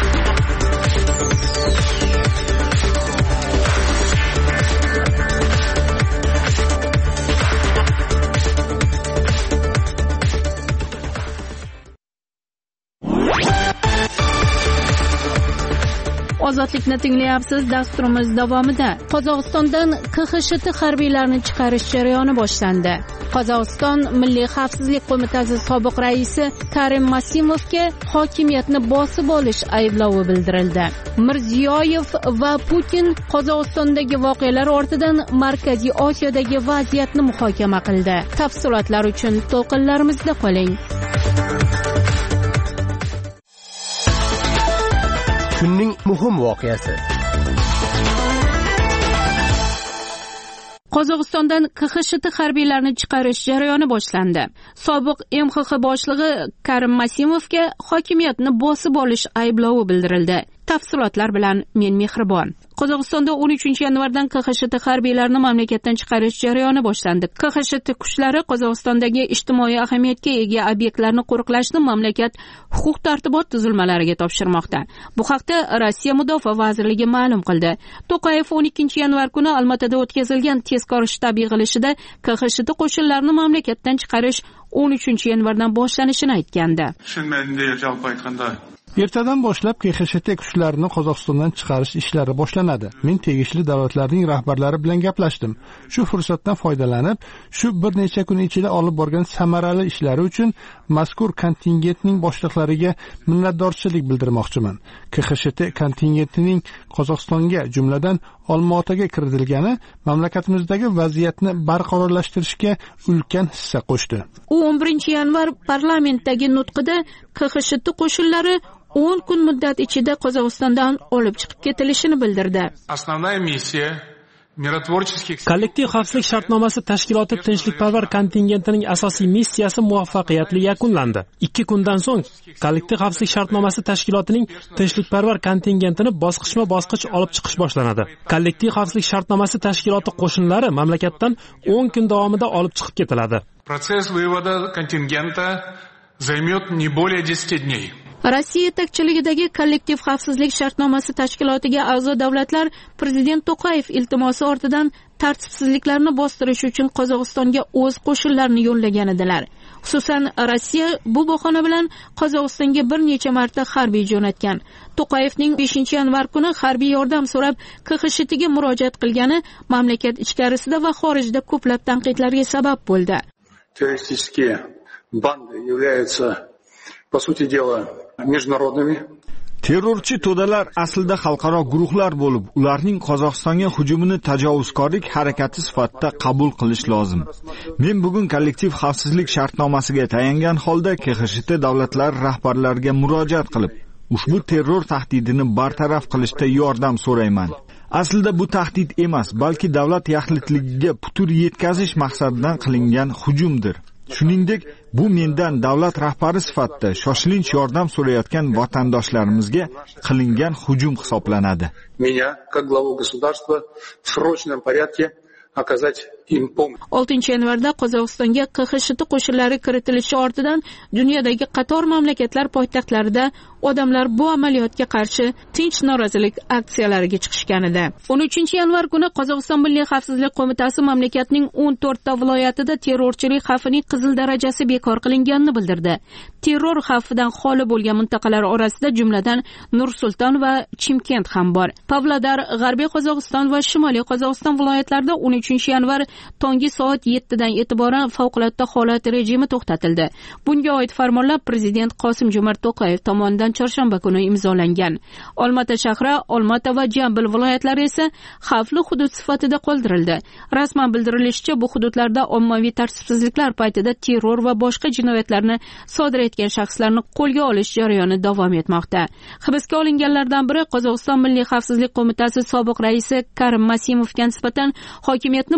Ozodlikni tinglayapsiz. Dasturimiz davomida Qozog'istondan K X S T harbiylarini chiqarish jarayoni boshlandi. Qozog'iston Milliy xavfsizlik qo'mitasi sobiq raisi Karim Masimovga hokimiyatni bosib olish ayblovi bildirildi. Mirziyoyev va Putin Qozog'istondagi voqealar ortidan Markaziy Osiyodagi vaziyatni muhokama qildi. Tafsilotlar uchun to'lqinlarimizda qoling. Kunning muhim voqeasi. Qozog'istondan K X S T harbiylarini chiqarish jarayoni boshlandi. Sobiq M X X boshlig'i Karim Masimovga hokimiyatni bosib olish ayblovi bildirildi. Tafsilotlar bilan men Mehribon. Qozog'istonda o'n uchinchi yanvardan K X S T harbiylarini mamlakatdan chiqarish jarayoni boshlandi. K X S T kuchlari Qozog'istondagi ijtimoiy ahamiyatga ega obyektlarni qo'riqlashni mamlakat huquq-tartibot tuzilmalariga topshirmoqda. Bu haqda Rossiya Mudofaa vazirligi ma'lum qildi. To'qayev o'n ikkinchi yanvar kuni Olmaotada o'tkazilgan tezkor shtab yig'ilishida K X S T qo'shinlarini mamlakatdan chiqarish o'n uchinchi yanvardan boshlanishini aytgandi. Ertadan boshlab K X S T kuchlarini Qozog'istondan chiqarish ishlari boshlanadi. Men tegishli davlatlarning rahbarlari bilan gaplashdim. Shu fursatdan foydalanib, shu bir necha kun ichida olib borgan samarali ishlari uchun mazkur kontingentning boshliqlariga minnatdorchilik bildirmoqchiman. K X S T kontingentining Qozog'istonga, jumladan Olmaotaga kiritilgani mamlakatimizdagi vaziyatni barqarorlashtirishga ulkan hissa qo'shdi. U o'n birinchi yanvar parlamentdagi nutqida K X S T qo'shinlari o'n kun muddat ichida Qozog'istondan olib chiqib ketilishini bildirdi. Kollektiv xavfsizlik shartnomasi tashkiloti tinchlikparvar kontingentining asosiy missiyasi muvaffaqiyatli yakunlandi. ikki kundan so'ng kollektiv xavfsizlik shartnomasi tashkilotining tinchlikparvar kontingentini bosqichma-bosqich olib chiqish boshlanadi. Kollektiv xavfsizlik shartnomasi tashkiloti qo'shinlari mamlakatdan o'n kun davomida olib chiqib ketiladi. Protsess вывода kontingenta займет не более десяти дней. Rossiya yetakchiligidagi kollektiv xavfsizlik shartnomasi tashkilotiga a'zo davlatlar prezident To'qayev iltimosi ortidan tartibsizliklarni bostirish uchun Qozog'istonga o'z qo'shinlarini yo'llagan edilar. Xususan, Rossiya bu bahona bilan Qozog'istonga bir necha marta harbiy jo'natgan. To'qayevning beshinchi yanvar kuni harbiy yordam so'rab K X S Tga murojaat qilgani mamlakat ichkarisida va xorijda ko'plab tanqidlarga sabab bo'ldi. Terroristik banды являются, по сути дела, международными. Terrorchi to'dalar aslida xalqaro guruhlar bo'lib, ularning Qozog'istonga hujumini tajovuzkorlik harakati sifatida qabul qilish lozim. Men bugun kollektiv xavfsizlik shartnomasiga tayangan holda K X S T davlatlari rahbarlariga murojaat qilib, ushbu terror tahdidini bartaraf qilishda yordam so'rayman. Aslida bu tahdid emas, balki davlat yaxlitligiga putur yetkazish maqsadidan qilingan hujumdir. Shuningdek, bu mendan davlat rahbari sifatida shoshilinch yordam so'rayotgan vatandoshlarimizga qilingan hujum hisoblanadi. Меня, как главу государства, в срочном порядке оказать им помощь. oltinchi yanvarda Qozog'istonga K X S T qo'shinlari kiritilishi ortidan dunyodagi qator mamlakatlar poytaxtlarida odamlar bu amaliyotga qarshi tinch norozilik aksiyalariga chiqishgan edi. o'n uchinchi yanvar kuni Qozog'iston Milliy xavfsizlik qo'mitasi mamlakatning o'n to'rtta viloyatida terrorchilik xavfining qizil darajasi bekor qilinganini bildirdi. Terror xavfidan xoli bo'lgan mintaqalar orasida jumladan Nur-Sulton va Chimkent ham bor. Pavlodar, G'arbiy Qozog'iston va Shimoliy Qozog'iston viloyatlarida o'n uchinchi yanvar tongi soat yettidan e'tiboran favqulodda holat rejimi to'xtatildi. Bunga oid farmonlar prezident Qosim-Jo'mart To'qayev tomonidan chorshanba kuni imzolangan. Olmaota shahri, Olmaota va Jambil viloyatlari esa xavfli hudud sifatida qoldirildi. Rasman bildirilishicha, bu hududlarda ommaviy tartibsizliklar paytida terror va boshqa jinoyatlarni sodir etgan shaxslarni qo'lga olish jarayoni davom etmoqda. Hibsga olinganlardan biri Qozog'iston Milliy xavfsizlik qo'mitasi sobiq raisi Karim Masimovga nisbatan hokimiyatni bosib olish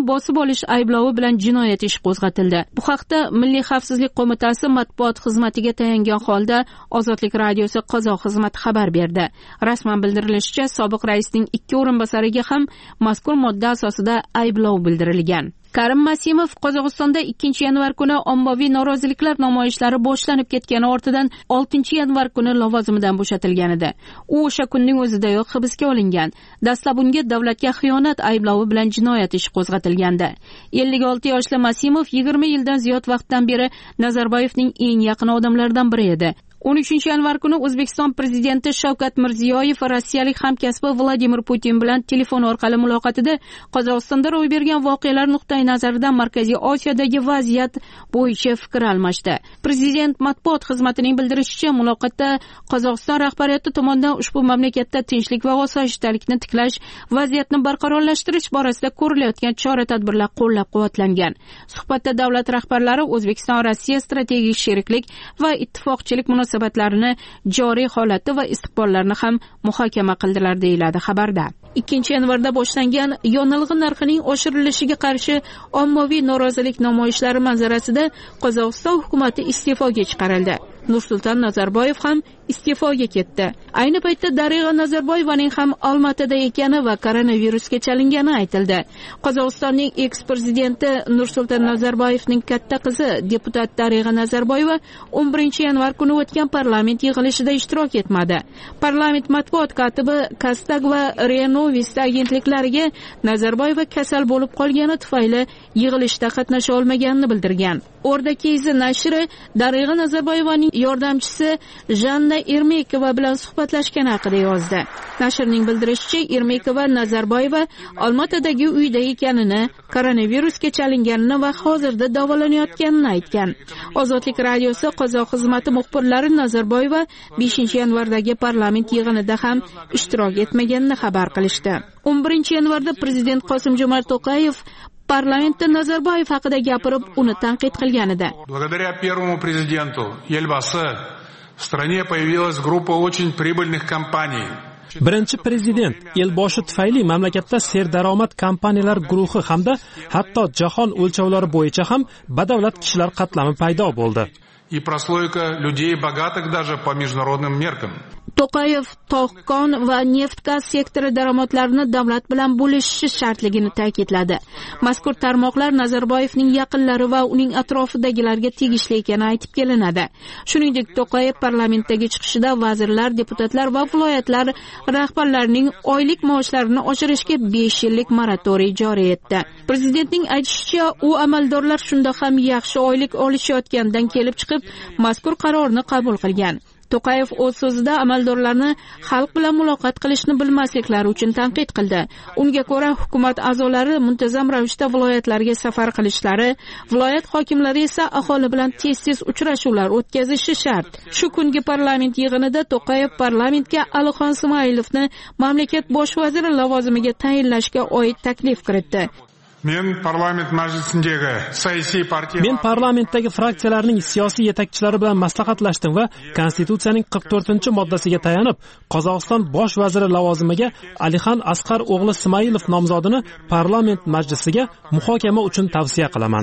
olish ayblovi bilan jinoyat ishi qo'zg'atildi. Bu haqda Milliy xavfsizlik qo'mitasi matbuot xizmatiga tayangan holda Ozodlik radiosi qozoq xizmati xabar berdi. Rasman bildirilishicha, sobiq raisning ikki o'rinbosariga ham mazkur modda asosida ayblov bildirilgan. Karim Masimov Qozog'istonda ikkinchi yanvar kuni ommaviy noroziliklar namoyishlari boshlanib ketgani ortidan oltinchi yanvar kuni lavozimidan bo'shatilgan edi. U o'sha kunning o'zidayoq hibsga olingan. Dastlab unga davlatga xiyonat ayblovi bilan jinoyat ishi qo'zg'atilgandi. ellik olti yoshli Masimov yigirma yildan ziyod vaqtdan beri Nazarboyevning eng yaqin odamlaridan biri edi. o'n uchinchi yanvar kuni O'zbekiston prezidenti Shavkat Mirziyoyev rossiyalik hamkasbi Vladimir Putin bilan telefon orqali muloqotida Qozog'istonda ro'y bergan voqealar nuqtai nazaridan Markaziy Osiyodagi vaziyat bo'yicha fikr almashdi. Prezident matbuot xizmatining bildirishicha, muloqotda Qozog'iston rahbariyati tomonidan ushbu mamlakatda tinchlik va osoyishtalikni tiklash, vaziyatni barqarorlashtirish borasida ko'rilayotgan chora-tadbirlar qo'llab-quvvatlangan. Suhbatda davlat rahbarlari O'zbekiston-Rossiya strategik sheriklik va ittifoqchilik munosabatlarini joriy holati va istiqbollarini ham muhokama qildilar deyiladi xabarda. ikkinchi yanvarda boshlangan yonilg'i narxining oshirilishiga qarshi ommaviy norozilik namoyishlari manzarasida Qozog'iston hukumati iste'foga chiqarildi. Nursulton Nazarboyev ham iste'foga ketdi. Ayni paytda Darig'a Nazarboyevaning ham Olmaotada ekani va koronavirusga chalingani aytildi. Qozog'istonning eks-prezidenti Nursulton Nazarboyevning katta qizi deputat Darig'a Nazarboyeva o'n birinchi yanvar kuni o'tgan parlament yig'ilishida ishtirok etmadi. Parlament matbuot kotibi Kastag va Renovist agentliklariga Nazarboyeva kasal bo'lib qolgani tufayli yig'ilishda qatnasha olmaganini bildirgan. O'rda Kezi nashri Darig'a Nazarboyevaning yordamchisi Janna Ermekova bilan suhbatlashgani haqida yozdi. Nashrning bildirishicha, Ermekova Nazarboyeva Olmaotadagi uyda ekanini, koronavirusga chalinganini va hozirda davolanayotganini aytgan. Ozodlik radiosi qozoq xizmati muxbirlari Nazarboyeva beshinchi yanvardagi parlament yig'inida ham ishtirok etmaganini xabar qilishdi. o'n birinchi yanvarda prezident Qosim-Jomart To'qayev parlamentda Nazarboyev haqida gapirib, uni tanqid qilgan edi. Благодаря первому президенту Елбасы в стране появилась группа очень прибыльных компаний. Birinchi prezident Elboshi tufayli mamlakatda serdaromad kompaniyalar guruhi hamda hatto jahon o'lchovlari bo'yicha ham badavlat kishilar qatlami paydo bo'ldi. И прослойка людей богатых даже по международным меркам. To'qayev tog'-kon va neft-gaz sektori daromadlarini davlat bilan bo'lishishi shartligini ta'kidladi. Mazkur tarmoqlar Nazarboyevning yaqinlari va uning atrofidagilarga tegishli ekani aytib kelinadi. Shuningdek, To'qayev parlamentdagi chiqishida vazirlar, deputatlar va viloyatlar rahbarlarining oylik maoshlarini oshirishga besh yillik moratoriy joriy etdi. Prezidentning aytishicha, u amaldorlar shunda ham yaxshi oylik olishayotgandan kelib chiqib, mazkur qarorni qabul qilgan. To'qayev o'z so'zida amaldorlarni xalq bilan muloqot qilishni bilmasliklari uchun tanqid qildi. Unga ko'ra, hukumat a'zolari muntazam ravishda viloyatlarga safar qilishlari, viloyat hokimlari esa aholi bilan tez-tez uchrashuvlar o'tkazishi shart. Shu kungi parlament yig'inida To'qayev parlamentga Alixon Ismoilovni mamlakat bosh vaziri lavozimiga tayinlashga oid taklif kiritdi. Men parlament majlisindagi siyosiy partiya Men parlamentdagi fraksiyalarning siyosiy yetakchilari bilan maslahatlashdim va konstitutsiyaning qirq to'rtinchi moddasiga tayanib, Qozog'iston bosh vaziri lavozimiga Alixon Asqar o'g'li Ismoilov nomzodini parlament majlisiga muhokama uchun tavsiya qilaman.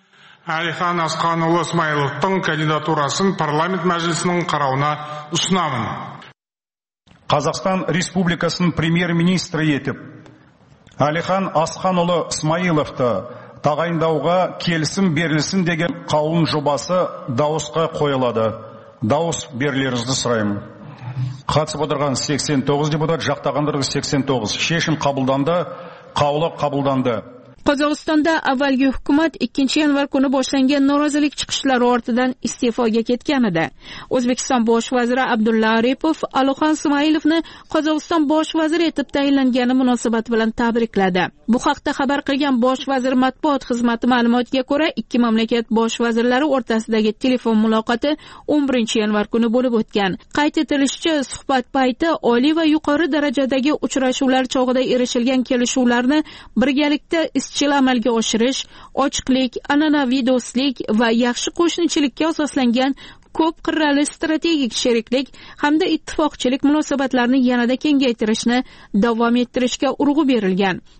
Alixon Asqar o'g'li Ismoilovning kandidaturaсын parlament majlisining qaroruna usunaman. Qozog'iston Respublikasining premyer-ministri etib Alixon Asqanұлы Ismoilovni tағайындауға келісім берілсін деген қаулының жобасы дауысқа қойылады. Дауыс берулеріңізді сұраймын. Қатысып отырған сексен тоғыз депутат, жақтағандар сексен тоғыз. Шешім қабылданды, қаулы қабылданды. Qozog'istonda avvalgi hukumat ikkinchi yanvar kuni boshlangan norozilik chiqishlari ortidan iste'foga ketgan edi. O'zbekiston bosh vaziri Abdulla Aripov Alixon Ismoilovni Qozog'iston bosh vaziri etib tayinlangani munosabati bilan tabrikladi. Bu haqda xabar qilgan bosh vazir matbuot xizmati ma'lumotiga ko'ra, ikki mamlakat bosh vazirlari o'rtasidagi telefon muloqoti o'n birinchi yanvar kuni bo'lib o'tgan. Qayd etilishicha, suhbat payti oliy va yuqori darajadagi uchrashuvlar chog'ida erishilgan kelishuvlarni birgalikda izchil amalga oshirish, ochiqlik, an'anaviy do'stlik va yaxshi qo'shnichilikka asoslangan ko'p qirrali strategik sheriklik hamda ittifoqchilik munosabatlarini yanada kengaytirishni davom ettirishga urg'u berilgan.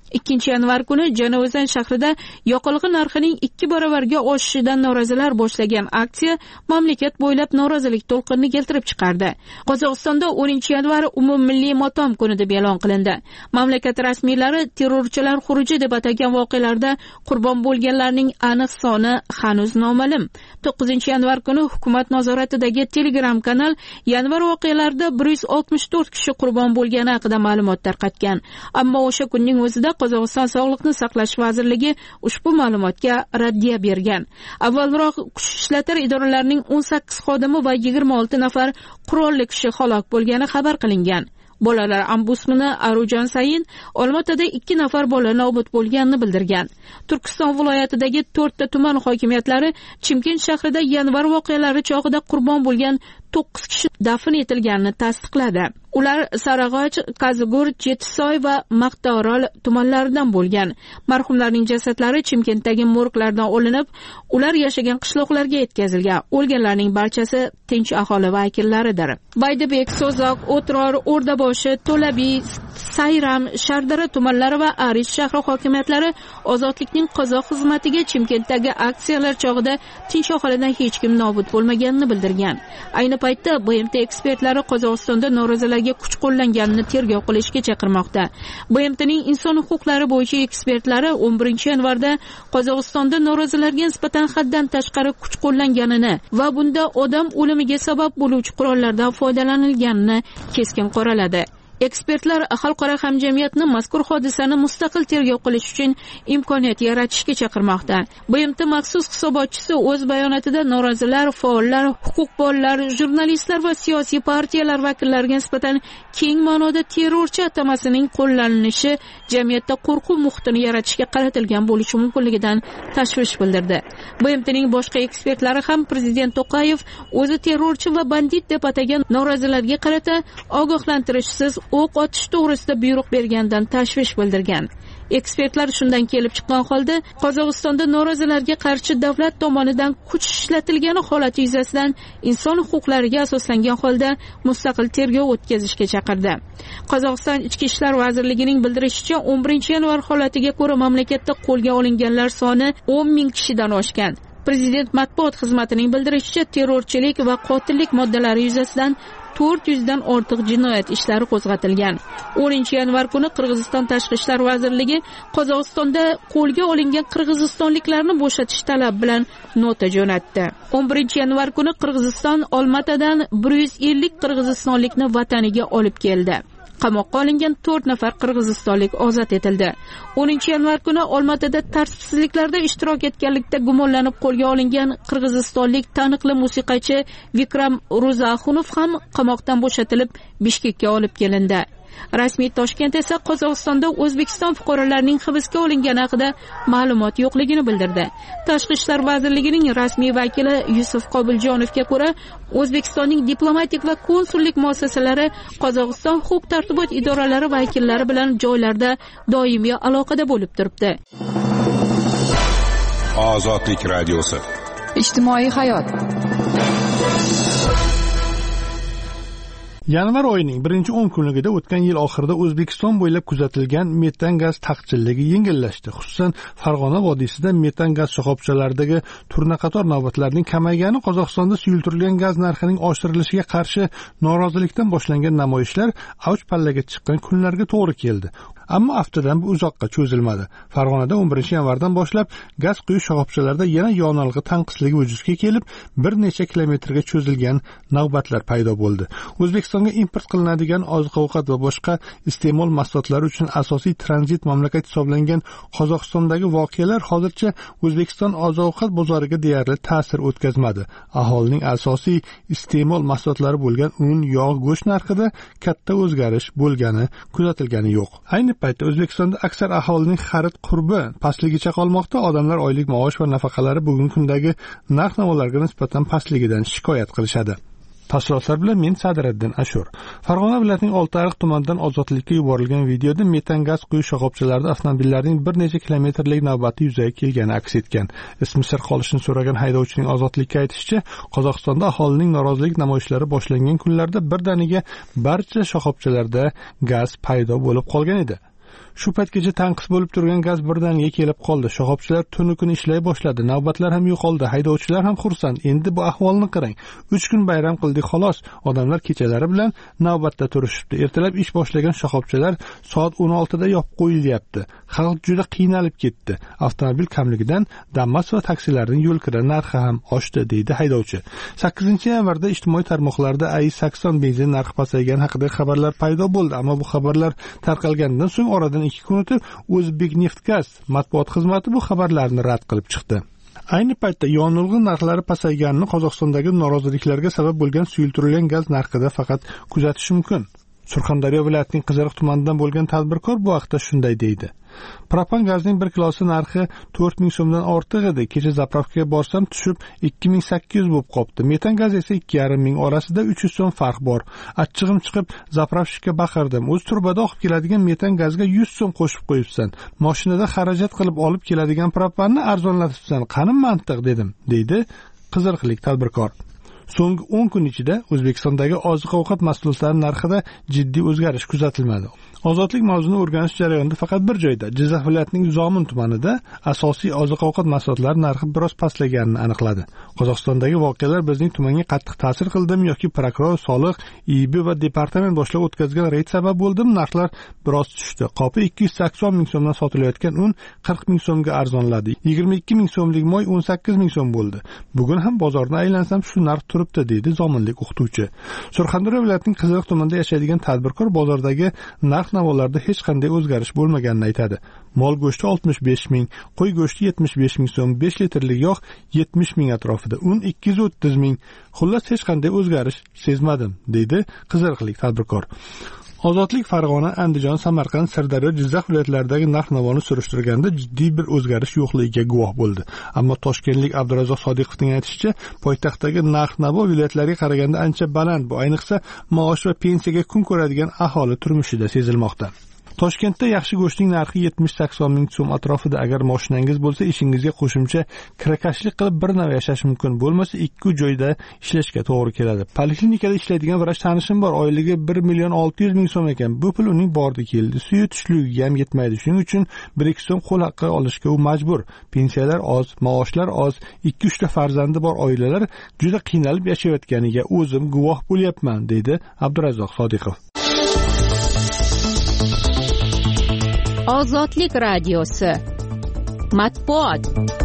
ikkinchi yanvar kuni Janavozan shahrida yoqilg'i narxining ikki barobarga oshishidan norozilar boshlagan aksiya mamlakat bo'ylab norozilik to'lqinini keltirib chiqardi. Qozog'istonda o'ninchi yanvar umummilliy motam kuni deb e'lon qilindi. Mamlakat rasmiylari terrorchilar xuruji deb atagan voqealarda qurbon bo'lganlarning aniq soni hanuz noma'lum. to'qqizinchi yanvar kuni hukumat nazoratidagi Telegram kanal yanvar voqealarida bir yuz oltmish to'rt kishi qurbon bo'lgani haqida ma'lumot tarqatgan. Ammo o'sha kunning o'zida Qozog'iston Sog'liqni saqlash vazirligi ushbu ma'lumotga raddiya bergan. Avvalroq kuch ishlatar idoralarining o'n sakkiz xodimi va yigirma olti nafar qurolli kishi halok bo'lgani xabar qilingan. Bolalar ombudsmani Arujan Sayin Olmaotada ikki nafar bola nobud bo'lganini bildirgan. Turkiston viloyatidagi to'rtta tuman hokimiyatlari Chimkent shahrida yanvar voqealari chog'ida qurbon bo'lgan to'qqiz kishi dafn etilganini tasdiqladi. Ular Sarag'och, Qazigur, Jetisoy va Maqtaorol tumanlaridan bo'lgan. Marhumlarning jasadlari Chimkentdagi morglardan olinib, ular yashagan qishloqlarga yetkazilgan. O'lganlarning barchasi tinch aholi vakillaridir. Baydabek, So'zoq, O'tror, O'rdaboshi, To'labi, Sayram, Shardara tumanlari va Arish shahri hokimiyatlari ozodlikning qozoq xizmatiga Chimkentdagi aksiyalar chog'ida tinch aholidan hech kim nobud bo'lmaganini bildirgan. Ayni paytda B M T ekspertlari Qozog'istonda norozilarga kuch qo'llanganini tergov qilishga chaqirmoqda. B M T'ning inson huquqlari bo'yicha ekspertlari o'n birinchi yanvarda Qozog'istonda norozilarga nisbatan haddan tashqari kuch qo'llanganini va bunda odam o'limiga sabab bo'luvchi qurollardan foydalanilganini keskin qoraladi. Ekspertlar xalqaro hamjamiyatni mazkur hodisani mustaqil tergov qilish uchun imkoniyat yaratishga chaqirmoqda. B M T maxsus hisobotchisi o'z bayonotida norozilar, faollar, huquqbonlar, jurnalistlar va siyosiy partiyalar vakillariga nisbatan keng ma'noda terrorchi atamasining qo'llanilishi jamiyatda qo'rquv muhitini yaratishga qaratilgan bo'lishi mumkinligidan tashvish bildirdi. B M T'ning boshqa ekspertlari ham prezident To'qayev o'zi terrorchi va bandit deb atagan norozilarga qarata ogohlantirishsiz o'q otish to'g'risida buyruq bergandan tashvish bildirgan. Ekspertlar shundan kelib chiqqan holda Qozog'istonda norozilarga qarshi davlat tomonidan kuch ishlatilgani holati yuzasidan inson huquqlariga asoslangan holda mustaqil tergov o'tkazishga chaqirdi. Qozog'iston Ichki ishlar vazirligining bildirishicha, o'n birinchi yanvar holatiga ko'ra mamlakatda qo'lga olinganlar soni o'n ming kishidan oshgan. Prezident matbuot xizmatining bildirishicha, terrorchilik va qotillik moddalari yuzasidan to'rt yuz dan ortiq jinoyat ishlari qo'zg'atilgan. o'ninchi yanvar kuni Qirg'iziston Tashqi ishlar vazirligi Qozog'istonda qo'lga olingan qirg'izistonliklarni bo'shatish talabi bilan nota jo'natdi. o'n birinchi yanvar kuni Qirg'iziston Olmaotadan bir yuz ellik qirg'izistonlikni vataniga olib keldi. Qamoqqa olingan to'rt nafar qirg'izistonlik ozod etildi. o'ninchi yanvar kuni Olmaotada tartibsizliklarda ishtirok etganlikda gumonlanib qo'lga olingan qirg'izistonlik taniqli musiqachi Vikram Ruzaxunov ham qamoqdan bo'shatilib Bishkekka olib kelindi. Rasmiy Toshkent esa Qozog'istonda O'zbekiston fuqarolarining hibsga olingani haqida ma'lumot yo'qligini bildirdi. Tashqi ishlar vazirligining rasmiy vakili Yusuf Qobiljonovga ko'ra, O'zbekistonning diplomatik va konsullik muassasalari Qozog'iston huquq-tartibot idoralari vakillari bilan joylarda doimiy aloqada bo'lib turibdi. Ozodlik radiosi. Ijtimoiy hayot. Yanvar oyining birinchi o'n kunligida o'tgan yil oxirida O'zbekiston bo'ylab kuzatilgan metan gaz taqchilligi yengillashdi. Xususan, Farg'ona vodiysida metan gaz shoxobchalaridagi turnaqator navbatlarning kamaygani Qozog'istonda suyultirilgan gaz narxining oshirilishiga qarshi norozilikdan boshlangan namoyishlar avj pallaga chiqqan kunlarga to'g'ri keldi. Ammo haftadan bu uzoqqa cho'zilmadi. Farg'onada o'n birinchi yanvardan boshlab gaz quyish shoxobchalarida yana yonilg'i tanqisligi vujudga kelib, bir necha kilometrga cho'zilgan navbatlar paydo bo'ldi. O'zbekistonga import qilinadigan oziq-ovqat va boshqa iste'mol mahsulotlari uchun asosiy tranzit mamlakat hisoblangan Qozog'istondagi voqealar hozircha O'zbekiston oziq-ovqat bozoriga deyarli ta'sir o'tkazmadi. Aholining asosiy iste'mol mahsulotlari bo'lgan un, yog', go'sht narxida katta o'zgarish bo'lgani kuzatilgani yo'q. Ayni paytda O'zbekistonda aksar aholining xarid qurbi pastligicha qolmoqda. Odamlar oylik maosh va nafaqalari bugungi kundagi narx-navolarga nisbatan pastligidan shikoyat qilishadi. Tafsilotlar bilan men Sadiriddin Ashur. Farg'ona viloyatining Oltiariq tumanidan ozodlikka yuborilgan videoda metan gaz quyish shoxobchalarida avtomobillarning bir necha kilometrlik navbati yuzaga kelgani aks etgan. Ismi sir qolishini so'ragan haydovchining ozodlikka aytishicha, Qozog'istonda aholining norozilik namoyishlari boshlangan kunlarda birdaniga barcha shoxobchalarda gaz paydo bo'lib qolgan edi. Shu paytgacha tanqis bo'lib turgan gaz birdaniga kelib qoldi. Shoxobchilar tunu kun ishlay boshladi. Navbatlar ham yo'qoldi. Haydovchilar ham xursand. Endi bu ahvolni qarang. uch kun bayram qildik xolos. Odamlar kechalari bilan navbatda turishibdi. Ertalab ish boshlagan shoxobchilar soat o'n oltida yopib qo'yilyapti. Xalq juda qiynalib ketdi. Avtomobil kamligidan Damas va taksilarning yo'l kira narxi ham oshdi, deydi haydovchi. sakkizinchi yanvarda ijtimoiy tarmoqlarda A I sakson benzin narxi pasaygani haqidagi xabarlar paydo bo'ldi, ammo bu xabarlar tarqalgandan so'ng oradan ikki kun o'tib O'zbekneftgaz matbuot xizmati bu xabarlarni rad qilib chiqdi. Ayni paytda yonilg'i narxlari pasayganini Qozog'istondagi noroziliklarga sabab bo'lgan suyultirilgan gaz narxida faqat kuzatish mumkin. Surxondaryo viloyatining Qiziriq tumanidan bo'lgan tadbirkor bu haqda shunday deydi. Propan gazning bir kilosi narxi to'rt ming so'mdan ortiq edi. Kecha zapravkaga borsam tushib ikki ming sakkiz yuz bo'lib qopti. Metan gaz esa ikki yarim ming orasida uch yuz so'm farq bor. Achchig'im chiqib zapravshikka baqirdim. O'z turbada oqib keladigan metan gazga yuz so'm qo'shib qo'yibsan. Mashinada xarajat qilib olib keladigan propanni arzonlatibsan. Qani mantiq dedim, deydi qiziriqlik tadbirkor. So'nggi o'n kun ichida O'zbekistondagi oziq-ovqat mahsulotlari narxida jiddiy o'zgarish kuzatilmadi. Ozodlik mavzuni o'rganish jarayonida faqat bir joyda, Jizzax viloyatining Zomin tumanida asosiy oziq-ovqat mahsulotlari narxi biroz pastlaganini aniqladi. Qozog'istondagi voqealar bizning tumanga qattiq ta'sir qildimi yoki prokuror, soliq, I B va departament boshlig'i o'tkazgan reyd sabab bo'ldimi? Narxlar biroz tushdi. Qopi ikki yuz sakson ming so'mdan sotilayotgan un qirq ming so'mga arzonladi. yigirma ikki ming so'mlik moy o'n sakkiz ming so'm bo'ldi. Bugun ham bozorda aylansam shu narx turibdi, deydi zominlik o'qituvchi. Surxondaryo viloyatining Qiziriq tumanida yashaydigan tadbirkor bozordagi narx navolarda hech qanday o'zgarish bo'lmaganini aytadi. Mol go'shti oltmish besh ming, qo'y go'shti yetmish besh ming so'm, besh litrlik yog' yetmish ming atrofida, un ikki yuz o'ttiz ming. Xullas hech qanday o'zgarish sezmadim, deydi qiziriqlik tadbirkor. Ozodlik Farg'ona, Andijon, Samarqand, Sirdaryo, Jizzax viloyatlaridagi narx-navoni surishtirganda jiddiy bir o'zgarish yo'qligiga guvoh bo'ldi. Ammo toshkentlik Abdurazzoq Sodiqovning aytishicha, poytaxtdagi narx-navo viloyatlarga qaraganda ancha baland. Bu ayniqsa maosh va pensiyaga kun ko'radigan aholi turmushida sezilmoqda. Toshkentda yaxshi go'shtning narxi yetmish sakson ming so'm atrofida. Agar mashinangiz bo'lsa, ishingizga qo'shimcha kirakashlik qilib bir nav yashash mumkin. Bo'lmasa ikki joyda ishlashga to'g'ri keladi. Poliklinikada ishlaydigan vrach tanishim bor. Oyligi bir million olti yuz ming so'm ekan. Bu pul uning bordi keldi. Suyi tushligiga ham yetmaydi. Shuning uchun bir ikki so'm qo'l haqqi olishga u majbur. Pensiyalar oz, maoshlar oz, ikki uch ta farzandi bor oilalar juda qiynalib yashayotganiga o'zim guvoh bo'lyapman, deydi Abdurazzoq Sodiqov. Ozodlik radiosi matbuot.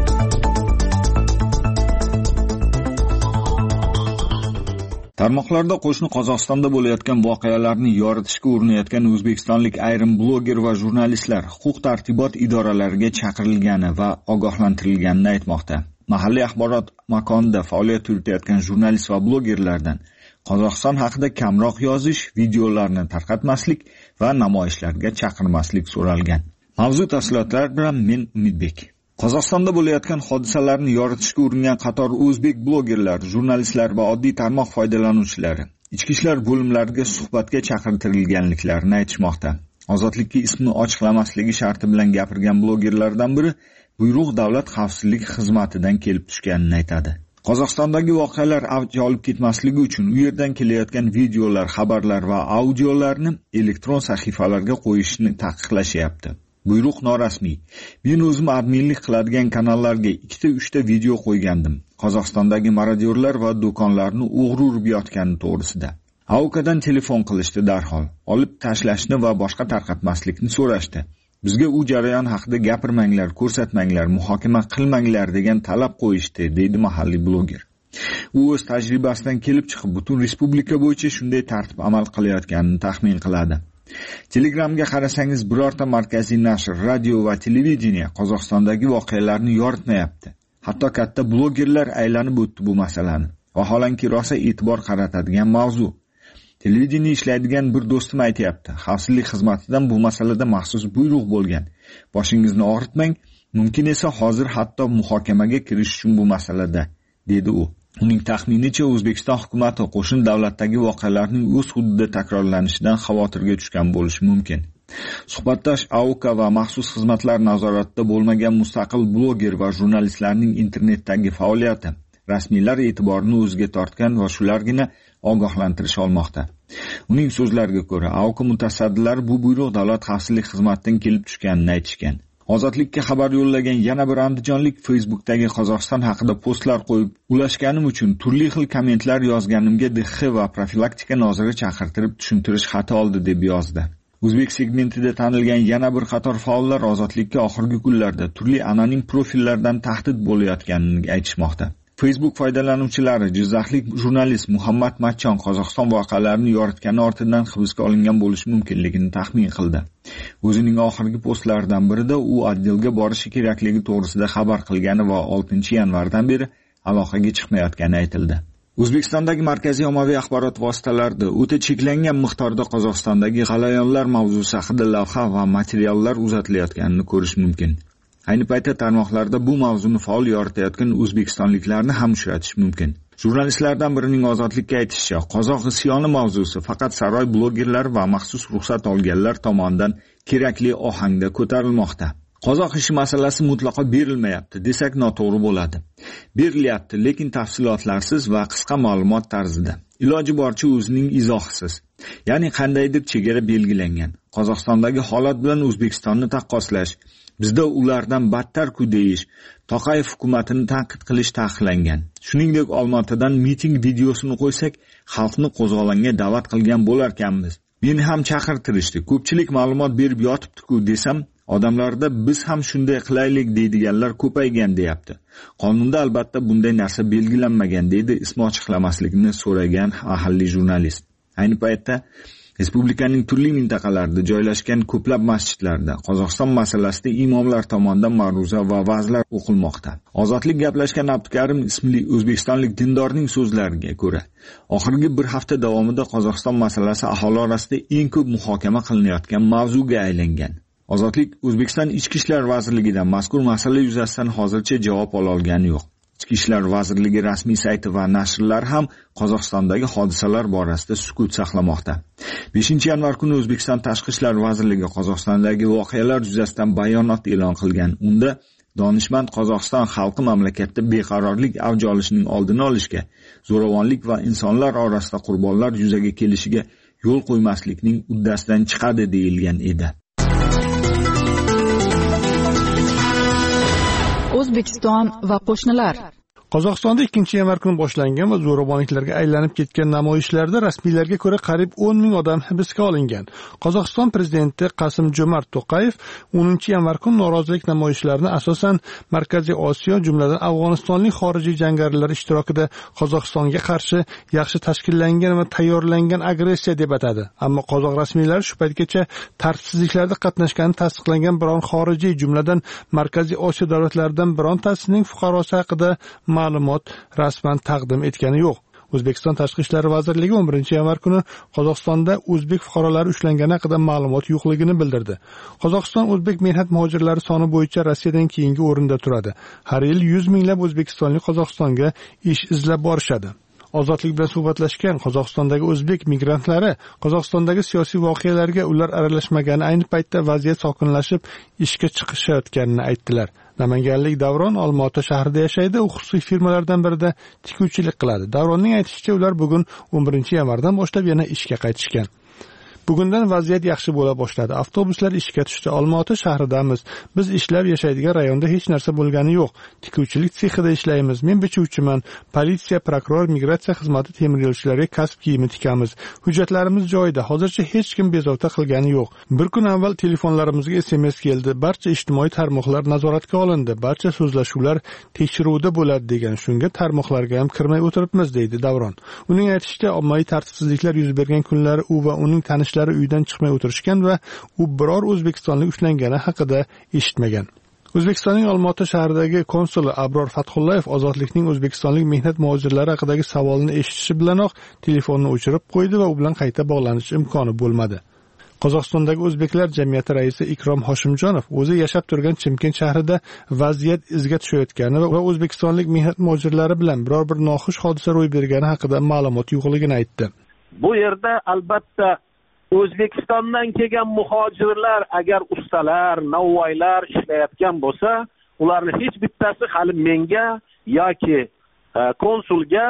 Tarmoqlarda qo'shni Qozog'istonda bo'layotgan voqealarni yoritishga urinayotgan o'zbekistonlik ayrim bloger va jurnalistlar huquq-tartibot idoralariga chaqirilgani va ogohlantirilganini aytmoqda. Mahalliy axborot makonida faoliyat yuritayotgan jurnalist va blogerlardan Qozog'iston haqida kamroq yozish, videolarni tarqatmaslik va namoyishlarga chaqirmaslik so'ralgan. Mavzu tafsilotlar bilan men Umidbek. Qozog'istonda bo'layotgan hodisalarni yoritishga uringan qator o'zbek blogerlar, jurnalistlar va oddiy tarmoq foydalanuvchilari ichki ishlar bo'limlariga suhbatga chaqirtirilganliklarini aytishmoqda. Ozodlikka ismini ochiqlamasligi sharti bilan gapirgan blogerlardan biri buyruq davlat xavfsizlik xizmatidan kelib tushganini aytadi. Qozog'istondagi voqealar avj olib ketmasligi uchun u yerdan kelayotgan videolar, xabarlar va audiolarni elektron sahifalarga qo'yishni taqiqlashyapti. Buyruq norasmiy. Men o'zim adminlik qiladigan kanallarga ikkita uchta video qo'ygandim. Qozog'istondagi marodyorlar va do'konlarni o'g'ri urib yotgani to'g'risida. Aukadan telefon qilishdi darhol. Olib tashlashni va boshqa tarqatmaslikni so'rashdi. Bizga u jarayon haqida gapirmanglar, ko'rsatmanglar, muhokama qilmanglar degan talab qo'yishdi, deydi mahalliy bloger. U o'z tajribasidan kelib chiqib, butun respublika bo'yicha shunday tartib amal qilayotganini taxmin qiladi. Telegramga qarasangiz, birorta markaziy nashr, radio va televideniya Qozog'istondagi voqealarni yoritmayapti. Hatto katta blogerlar aylanib o'tdi bu masalani. Vaholanki rosa e'tibor qaratadigan mavzu. Televideniya ishlaydigan bir do'stim aytayapti. Xavfsizlik xizmatidan bu masalada maxsus buyruq bo'lgan. Boshingizni og'ritmang, mumkin esa hozir hatto muhokamaga kirish uchun bu masalada, dedi u. Uning taxminicha O'zbekiston hukumati qo'shni davlatdagi voqealarning o'z hududida takrorlanishidan xavotirga tushgan bo'lishi mumkin. Suhbatdosh Auka va maxsus xizmatlar nazoratida bo'lmagan mustaqil bloger va jurnalistlarning internetdagi faoliyati rasmiylar e'tiborini o'ziga tortgan va shulargina ogohlantirish olmoqda. Uning so'zlariga ko'ra, A O K mutasaddilari bu buyruq Davlat xavfsizlik xizmatidan kelib tushganini aytishgan. Ozodlikka xabar yo'llagan yana bir andijonlik Facebook'dagi Qozog'iston haqida postlar qo'yib, ulashganim uchun turli xil kommentlar yozganimga D X va profilaktika noziri chaqirtirib tushuntirish xati oldi deb yozdi. O'zbek segmentida tanilgan yana bir qator faollar ozodlikka oxirgi kunlarda turli anonim profillardan tahdid bo'layotganini aytishmoqda. Facebook foydalanuvchilari jizzaxlik jurnalist Muhammad Matchon Qozog'iston voqealarini yoritgani ortidan hibsga olingan bo'lishi mumkinligini taxmin qildi. O'zining oxirgi postlaridan birida u oddelga borishi kerakligi to'g'risida xabar qilgani va oltinchi yanvardan beri aloqaga chiqmayotgani aytildi. O'zbekistondagi markaziy ommaviy axborot vositalarida o'ta cheklangan miqdorda Qozog'istondagi g'alayonlar mavzusi haqida lavha va materiallar uzatilayotganini ko'rish mumkin. Ayni paytda tarmoqlarda bu mavzuni faol yoritayotgan o'zbekistonliklarni ham uchratish mumkin. Jurnalistlardan birining ozodlikka aytishicha, qozoq isyoni mavzusi faqat saroy blogerlari va maxsus ruxsat olganlar tomonidan kerakli ohangda ko'tarilmoqda. Qozoq ishi masalasi mutlaqo berilmayapti desak noto'g'ri bo'ladi. Berilyapti, lekin tafsilotlarsiz va qisqa ma'lumot tarzida. Iloji boricha o'zining izohisiz. Ya'ni qandaydir chegara belgilangan. Qozog'istondagi holat bilan O'zbekistonni taqqoslash, bizda ulardan battar-ku deyish, Toqayev hukumatini tanqid qilish taqiqlangan. Shuningdek, Olmaotadan miting videosini qo'ysak, xalqni qo'zg'olonga da'vat qilgan bo'larkanmiz. Meni ham chaqirtirishdi. Ko'pchilik ma'lumot berib yotibdi-ku desam, odamlarda biz ham shunday qilaylik deydiganlar ko'paygan deyapti. Qonunda albatta bunday narsa belgilanmagan deydi ismi ochiqlamaslikni so'ragan mahalliy jurnalist. Ayni paytda respublikaning turli mintaqalarida joylashgan ko'plab masjidlarda Qozog'iston masalasida imomlar tomonidan ma'ruza va va'zlar o'qilmoqda. Ozodlik gaplashgan Abdukarim ismli o'zbekistonlik dindorning so'zlariga ko'ra, oxirgi bir hafta davomida Qozog'iston masalasi aholi orasida eng ko'p muhokama qilinayotgan mavzuga aylangan. Ozodlik O'zbekiston Ichki ishlar vazirligidan mazkur masala yuzasidan hozircha javob ola olgani yo'q. Ichki ishlar vazirligi rasmiy sayti va nashrlar ham Qozog'istondagi hodisalar borasida sukut saqlamoqda. beshinchi yanvar kuni O'zbekiston Tashqi ishlar vazirligi Qozog'istondagi voqealar yuzasidan bayonot e'lon qilgan. Unda donishmand Qozog'iston xalqi mamlakatda beqarorlik avj olishining oldini olishga, zo'ravonlik va insonlar orasida qurbonlar yuzaga kelishiga yo'l qo'ymaslikning uddasidan chiqadi deyilgan edi. O'zbekiston va qo'shnilar. Qozog'istonda ikkinchi yanvar kuni boshlangan va zo'ravonliklarga aylanib ketgan namoyishlarda rasmiylarga ko'ra qariyb o'n ming odam hibsga olingan. Qozog'iston prezidenti Qasim-Jo'mart To'qayev o'ninchi yanvar kuni norozilik namoyishlarini asosan Markaziy Osiyo, jumladan Afg'onistonlik xorijiy jangarilar ishtirokida Qozog'istonga qarshi yaxshi tashkillangan va tayyorlangan agressiya deb atadi. Ammo qozoq rasmiylari shu paytgacha tartibsizliklarda qatnashganini tasdiqlangan biron xorijiy, jumladan Markaziy Osiyo davlatlaridan birontasining fuqarosi haqida ma'lumot rasman taqdim etgani yo'q. O'zbekiston Tashqi ishlar vazirligi o'n birinchi yanvar kuni Qozog'istonda o'zbek fuqarolari ushlangani haqida ma'lumot yo'qligini bildirdi. Qozog'iston o'zbek mehnat muhojirlari soni bo'yicha Rossiyadan keyingi o'rinda turadi. Har yil yuz minglab o'zbekistonlik Qozog'istonga ish izlab borishadi. Ozodlik bilan suhbatlashgan Qozog'istondagi o'zbek migrantlari Qozog'istondagi siyosiy voqealarga ular aralashmagani, ayni paytda vaziyat sokinlashib, ishga chiqishayotganini aytdilar. Namanganlik Davron Olmaota shahrida yashaydi, u xususiy firmalardan birida tikuvchilik qiladi. Davronning aytishicha, ular bugun o'n birinchi yanvardan boshlab yana ishga qaytishgan. Bugundan vaziyat yaxshi bo'la boshladi. Avtobuslar ishga tushdi. Olmaota shahridamiz. Biz ishlab yashaydigan rayonda hech narsa bo'lgani yo'q. Tikuvchilik sexida ishlaymiz. Men bichuvchiman. Politsiya, prokuror, migratsiya xizmati temir yo'lchilarga kasb kiyimi tikamiz. Hujjatlarimiz joyida. Hozircha hech kim bezovta qilgani yo'q. Bir kun avval telefonlarimizga S M S keldi. Barcha ijtimoiy tarmoqlar nazoratga olindi. Barcha so'zlashuvlar tekshiruvda bo'ladi degan. Shunga tarmoqlarga ham kirmay o'tiribmiz, deydi Davron. Uning aytishicha, ommaviy tartibsizliklar yuz bergan kunlari u va uning tanishlari uydan chiqmay o'tirishgan va u biror o'zbekistonlik ushlangani haqida eshitmagan. O'zbekistonning Olmaota shahridagi konsuli Abror Fathullayev ozodlikning o'zbekistonlik mehnat muhojirlari haqidagi savolni eshitishi bilanoq telefonni o'chirib qo'ydi va u bilan qayta bog'lanish imkoni bo'lmadi. Qozog'istondagi o'zbeklar jamiyati raisi Ikrom Hoshimjonov o'zi yashab turgan Chimkent shahrida vaziyat izga tushayotgani va o'zbekistonlik mehnat muhojirlari bilan biror bir noxush hodisa ro'y bergani haqida ma'lumot yo'qligini aytdi. Bu yerda albatta O'zbekistondan kelgan muhojirlar agar ustalar, novvoylar ishlayotgan bo'lsa, ularning hech bittasi hali menga yoki konsulga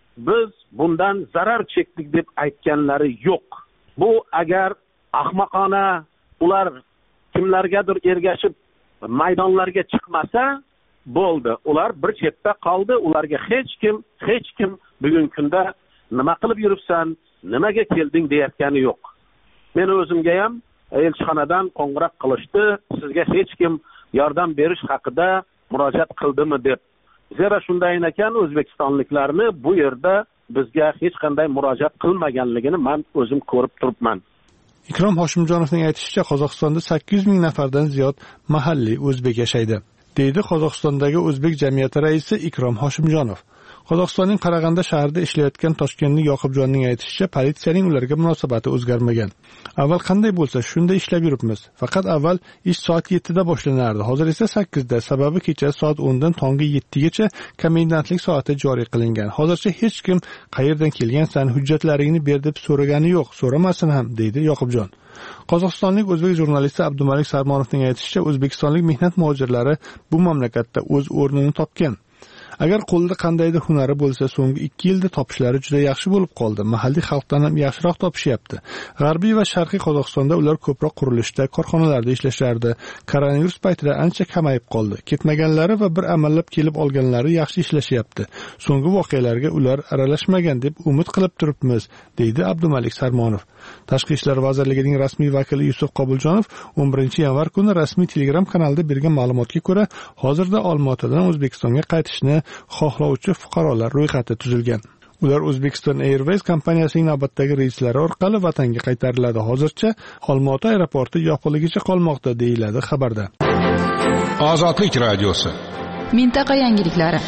biz bundan zarar chekdik deb aytganlari yo'q. Bu agar ahmoqona ular kimlargadir ergashib maydonlarga chiqmasa bo'ldi. Ular bir chetda qoldi. Ularga hech kim, hech kim bugungi kunda nima qilib yuribsan, nimaga kelding deyotgani yo'q. Men o'zimga ham elchixonadan qo'ng'iroq qilishdi, sizga hech kim yordam berish haqida murojaat qildimi deb. Zero shunday ekan, o'zbekistonliklarni bu yerda bizga hech qanday murojaat qilmaganligini men o'zim ko'rib turibman. Ikrom Hoshimjonovning aytishicha, Qozog'istonda sakkiz yuz ming nafardan ziyod mahalliy o'zbek yashaydi, deydi Qozog'istondagi o'zbek jamiyati raisi Ikrom Hoshimjonov. Qozog'istonning Qarag'anda shahrida ishlayotgan Toshkentlik Yoqubjonning aytishicha, politsiyaning ularga munosabati o'zgarmagan. Avval qanday bo'lsa, shunday ishlab yuribmiz. Faqat avval ish soat yettida boshlanardi, hozir esa sakkizda. Sababi kecha soat o'ndan tongi yettigacha komendantlik soati joriy qilingan. Hozircha hech kim qayerdan kelgansan, hujjatlaringni ber deb so'ragani yo'q, so'ramasin ham, deydi Yoqubjon. Qozog'istonlik o'zbek jurnalisti Abdumalik Sarmonovning aytishicha, o'zbekistonlik mehnat muhojirlari bu mamlakatda o'z o'rnini topgan. Agar qo'lda qandaydir hunari bo'lsa, so'nggi ikki yilda topishlari juda yaxshi bo'lib qoldi. Mahalliy xalqdan ham yaxshiroq topishyapti. G'arbiy va sharqiy Qozog'istonda ular ko'proq qurilishda, korxonalarda ishlashardi. Koronavirus paytida ancha kamayib qoldi. Ketmaganlari va bir amallab kelib olganlari yaxshi ishlashyapti. So'nggi voqealarga ular aralashmagan deb umid qilib turibmiz, deydi Abdumalik Sarmonov. Tashqi ishlar vazirligining rasmiy vakili Yusuf Qobuljonov o'n birinchi yanvar kuni rasmiy Telegram kanalida bergan ma'lumotga ko'ra, hozirda Olmaotadan O'zbekistonga qaytishni xohlovchi fuqarolar ro'yxati tuzilgan. Ular Uzbekistan Airways kompaniyasining navbatdagi reyslari orqali vatanga qaytariladi. Hozircha Olmaota aeroporti yopiqligicha qolmoqda, deyiladi xabarda. Ozodlik radiosi. Mintaqa yangiliklari.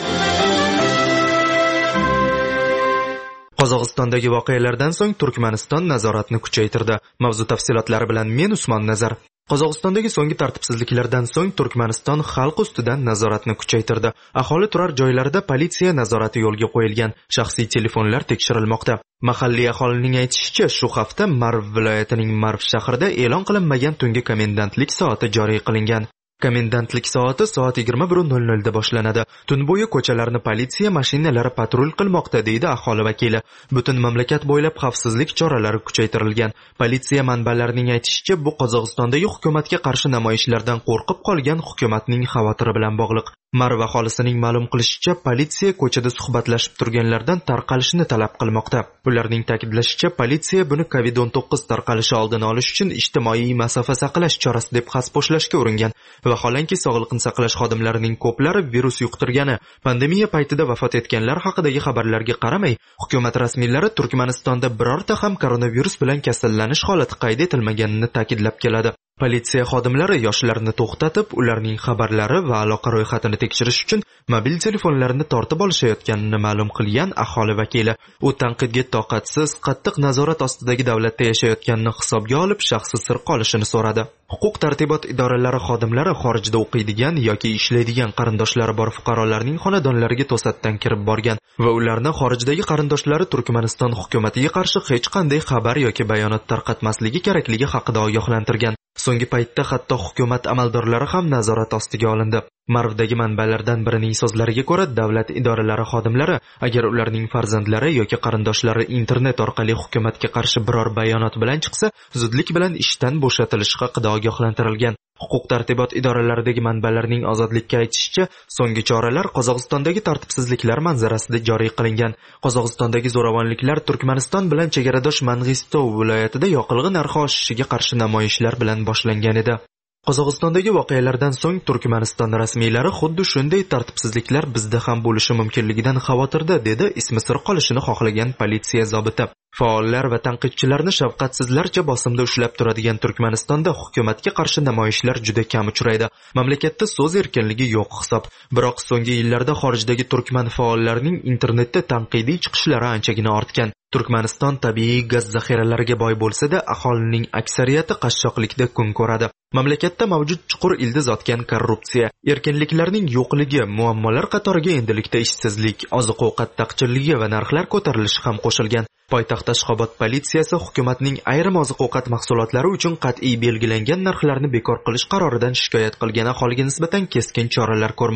Qozog'istondagi voqealardan so'ng Turkmaniston nazoratni kuchaytirdi. Mavzu tafsilotlari bilan men Usmon Nazar. Qozog'istondagi so'nggi tartibsizliklardan so'ng Turkmaniston xalq ustidan nazoratni kuchaytirdi. Aholi turar joylarida politsiya nazorati yo'lga qo'yilgan. Shaxsiy telefonlar tekshirilmoqda. Mahalliy aholining aytishicha, shu hafta Marv viloyatining Marv shahrida e'lon qilinmagan tungi komendantlik soati joriy qilingan. Komendantlik soati soat yigirma bir nol nol da boshlanadi. Tun bo'yi ko'chalarni politsiya mashinalari patrul qilmoqda, deydi aholi vakili. Butun mamlakat bo'ylab xavfsizlik choralari kuchaytirilgan. Politsiya manbalarining aytishicha, bu Qozog'istondagi hukumatga qarshi namoyishlardan qo'rqib qolgan hukumatning xavotiri bilan bog'liq. Marv aholisining ma'lum qilishicha, politsiya ko'chada suhbatlashib turganlardan tarqalishni talab qilmoqda. Ularning ta'kidlashicha, politsiya buni kovid o'n to'qqiz tarqalishi oldini olish uchun ijtimoiy masofa saqlash chorasi deb xaspo'shlashga uringan. Vaholanki sog'liqni saqlash xodimlarining ko'plari virus yuqtirgani, pandemiya paytida vafot etganlar haqidagi xabarlarga qaramay, hukumat rasmiylari Turkmanistonda birorta ham koronavirus bilan kasallanish holati qayd etilmaganini ta'kidlab keladi. Politsiya xodimlari yoshlarni to'xtatib, ularning xabarlari va aloqa ro'yxatini tekshirish uchun mobil telefonlarini tortib olishayotganini ma'lum qilgan aholi vakili. U tanqidga toqatsiz, qattiq nazorat ostidagi davlatda yashayotganini hisobga olib, shaxsi sir qolishini so'radi. Huquq tartibot idoralari xodimlari xorijda o'qiydigan yoki ishlaydigan qarindoshlari bor fuqarolarning xonadonlariga to'satdan kirib borgan va ularni xorijdagi qarindoshlari Turkmaniston hukumatiga qarshi hech qanday xabar yoki bayonot tarqatmasligi kerakligi haqida ogohlantirgan. So'nggi paytda hatto hukumat amaldorlari ham nazorat ostiga olindi. Marvdagi manbalardan birining so'zlariga ko'ra, davlat idoralari xodimlari agar ularning farzandlari yoki qarindoshlari internet orqali hukumatga qarshi biror bayonot bilan chiqsa, zudlik bilan ishdan bo'shatilishi haqida ogohlantirilgan. Huquq tartibot idoralaridagi manbalarning ozodlikka aytishicha, so'nggi choralar Qozog'istondagi tartibsizliklar manzarasida joriy qilingan. Qozog'istondagi zo'ravonliklar Turkmaniston bilan chegaradosh Mang'istov viloyatida yoqilg'i narxi oshishiga qarshi namoyishlar bilan boshlangan edi. Qozog'istondagi voqealardan so'ng Turkmaniston rasmiylari xuddi shunday tartibsizliklar bizda ham bo'lishi mumkinligidan xavotirda, dedi ismi sir qolishini xohlagan politsiya zobiti. Faollar va tanqidchilarni shafqatsizlarcha bosimda ushlab turadigan Turkmanistonda hukumatga qarshi namoyishlar juda kam uchraydi. Mamlakatda so'z erkinligi yo'q hisob. Biroq so'nggi yillarda xorijdagi turkman faollarining internetda tanqidiy chiqishlari anchagina ortgan. Turkmaniston tabiiy gaz zaxiralariga boy bo'lsa-da, aholining aksariyati qashshoqlikda kun ko'radi. Mamlakatda mavjud chuqur ildiz otgan korrupsiya, erkinliklarning yo'qligi, muammolar qatoriga endilikda ishsizlik, oziq-ovqat taqchilligi va narxlar ko'tarilishi ham qo'shilgan. Poytaxt Ashxobod politsiyasi hukumatning ayrim oziq-ovqat mahsulotlari uchun qat'iy belgilangan narxlarni bekor qilish qaroridan shikoyat qilgan aholiga nisbatan keskin choralar ko'rmoqda.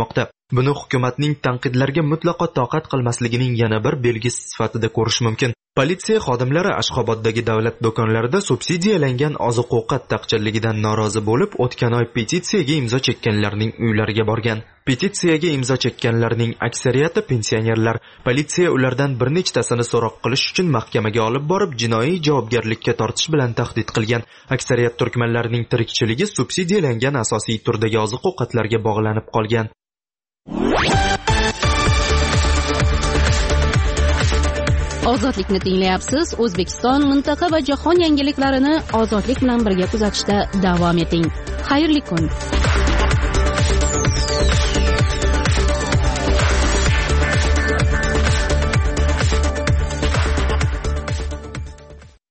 Buni hukumatning tanqidlarga mutlaqo toqat qilmasligining yana bir belgisi sifatida ko'rish mumkin. Politsiya xodimlari Ashxoboddagi davlat do'konlarida subsidiyalangan oziq-ovqat taqchilligidan norozi bo'lib, o'tgan oy petitsiyaga imzo chekkanlarning uylariga borgan. Petitsiyaga imzo chekkanlarning aksariyati pensionerlar. Politsiya ulardan bir nechtasini so'roq qilish uchun mahkamaga olib borib, jinoiy javobgarlikka tortish bilan tahdid qilgan. Aksariyat turkmanlarning tirikchiligi subsidiyalangan asosiy turdagi oziq-ovqatlarga bog'lanib qolgan. Ozodlikni tinglayapsiz. O'zbekiston, mintaqa va jahon yangiliklarini ozodlik bilan birga kuzatishda davom eting. Xayrli kun.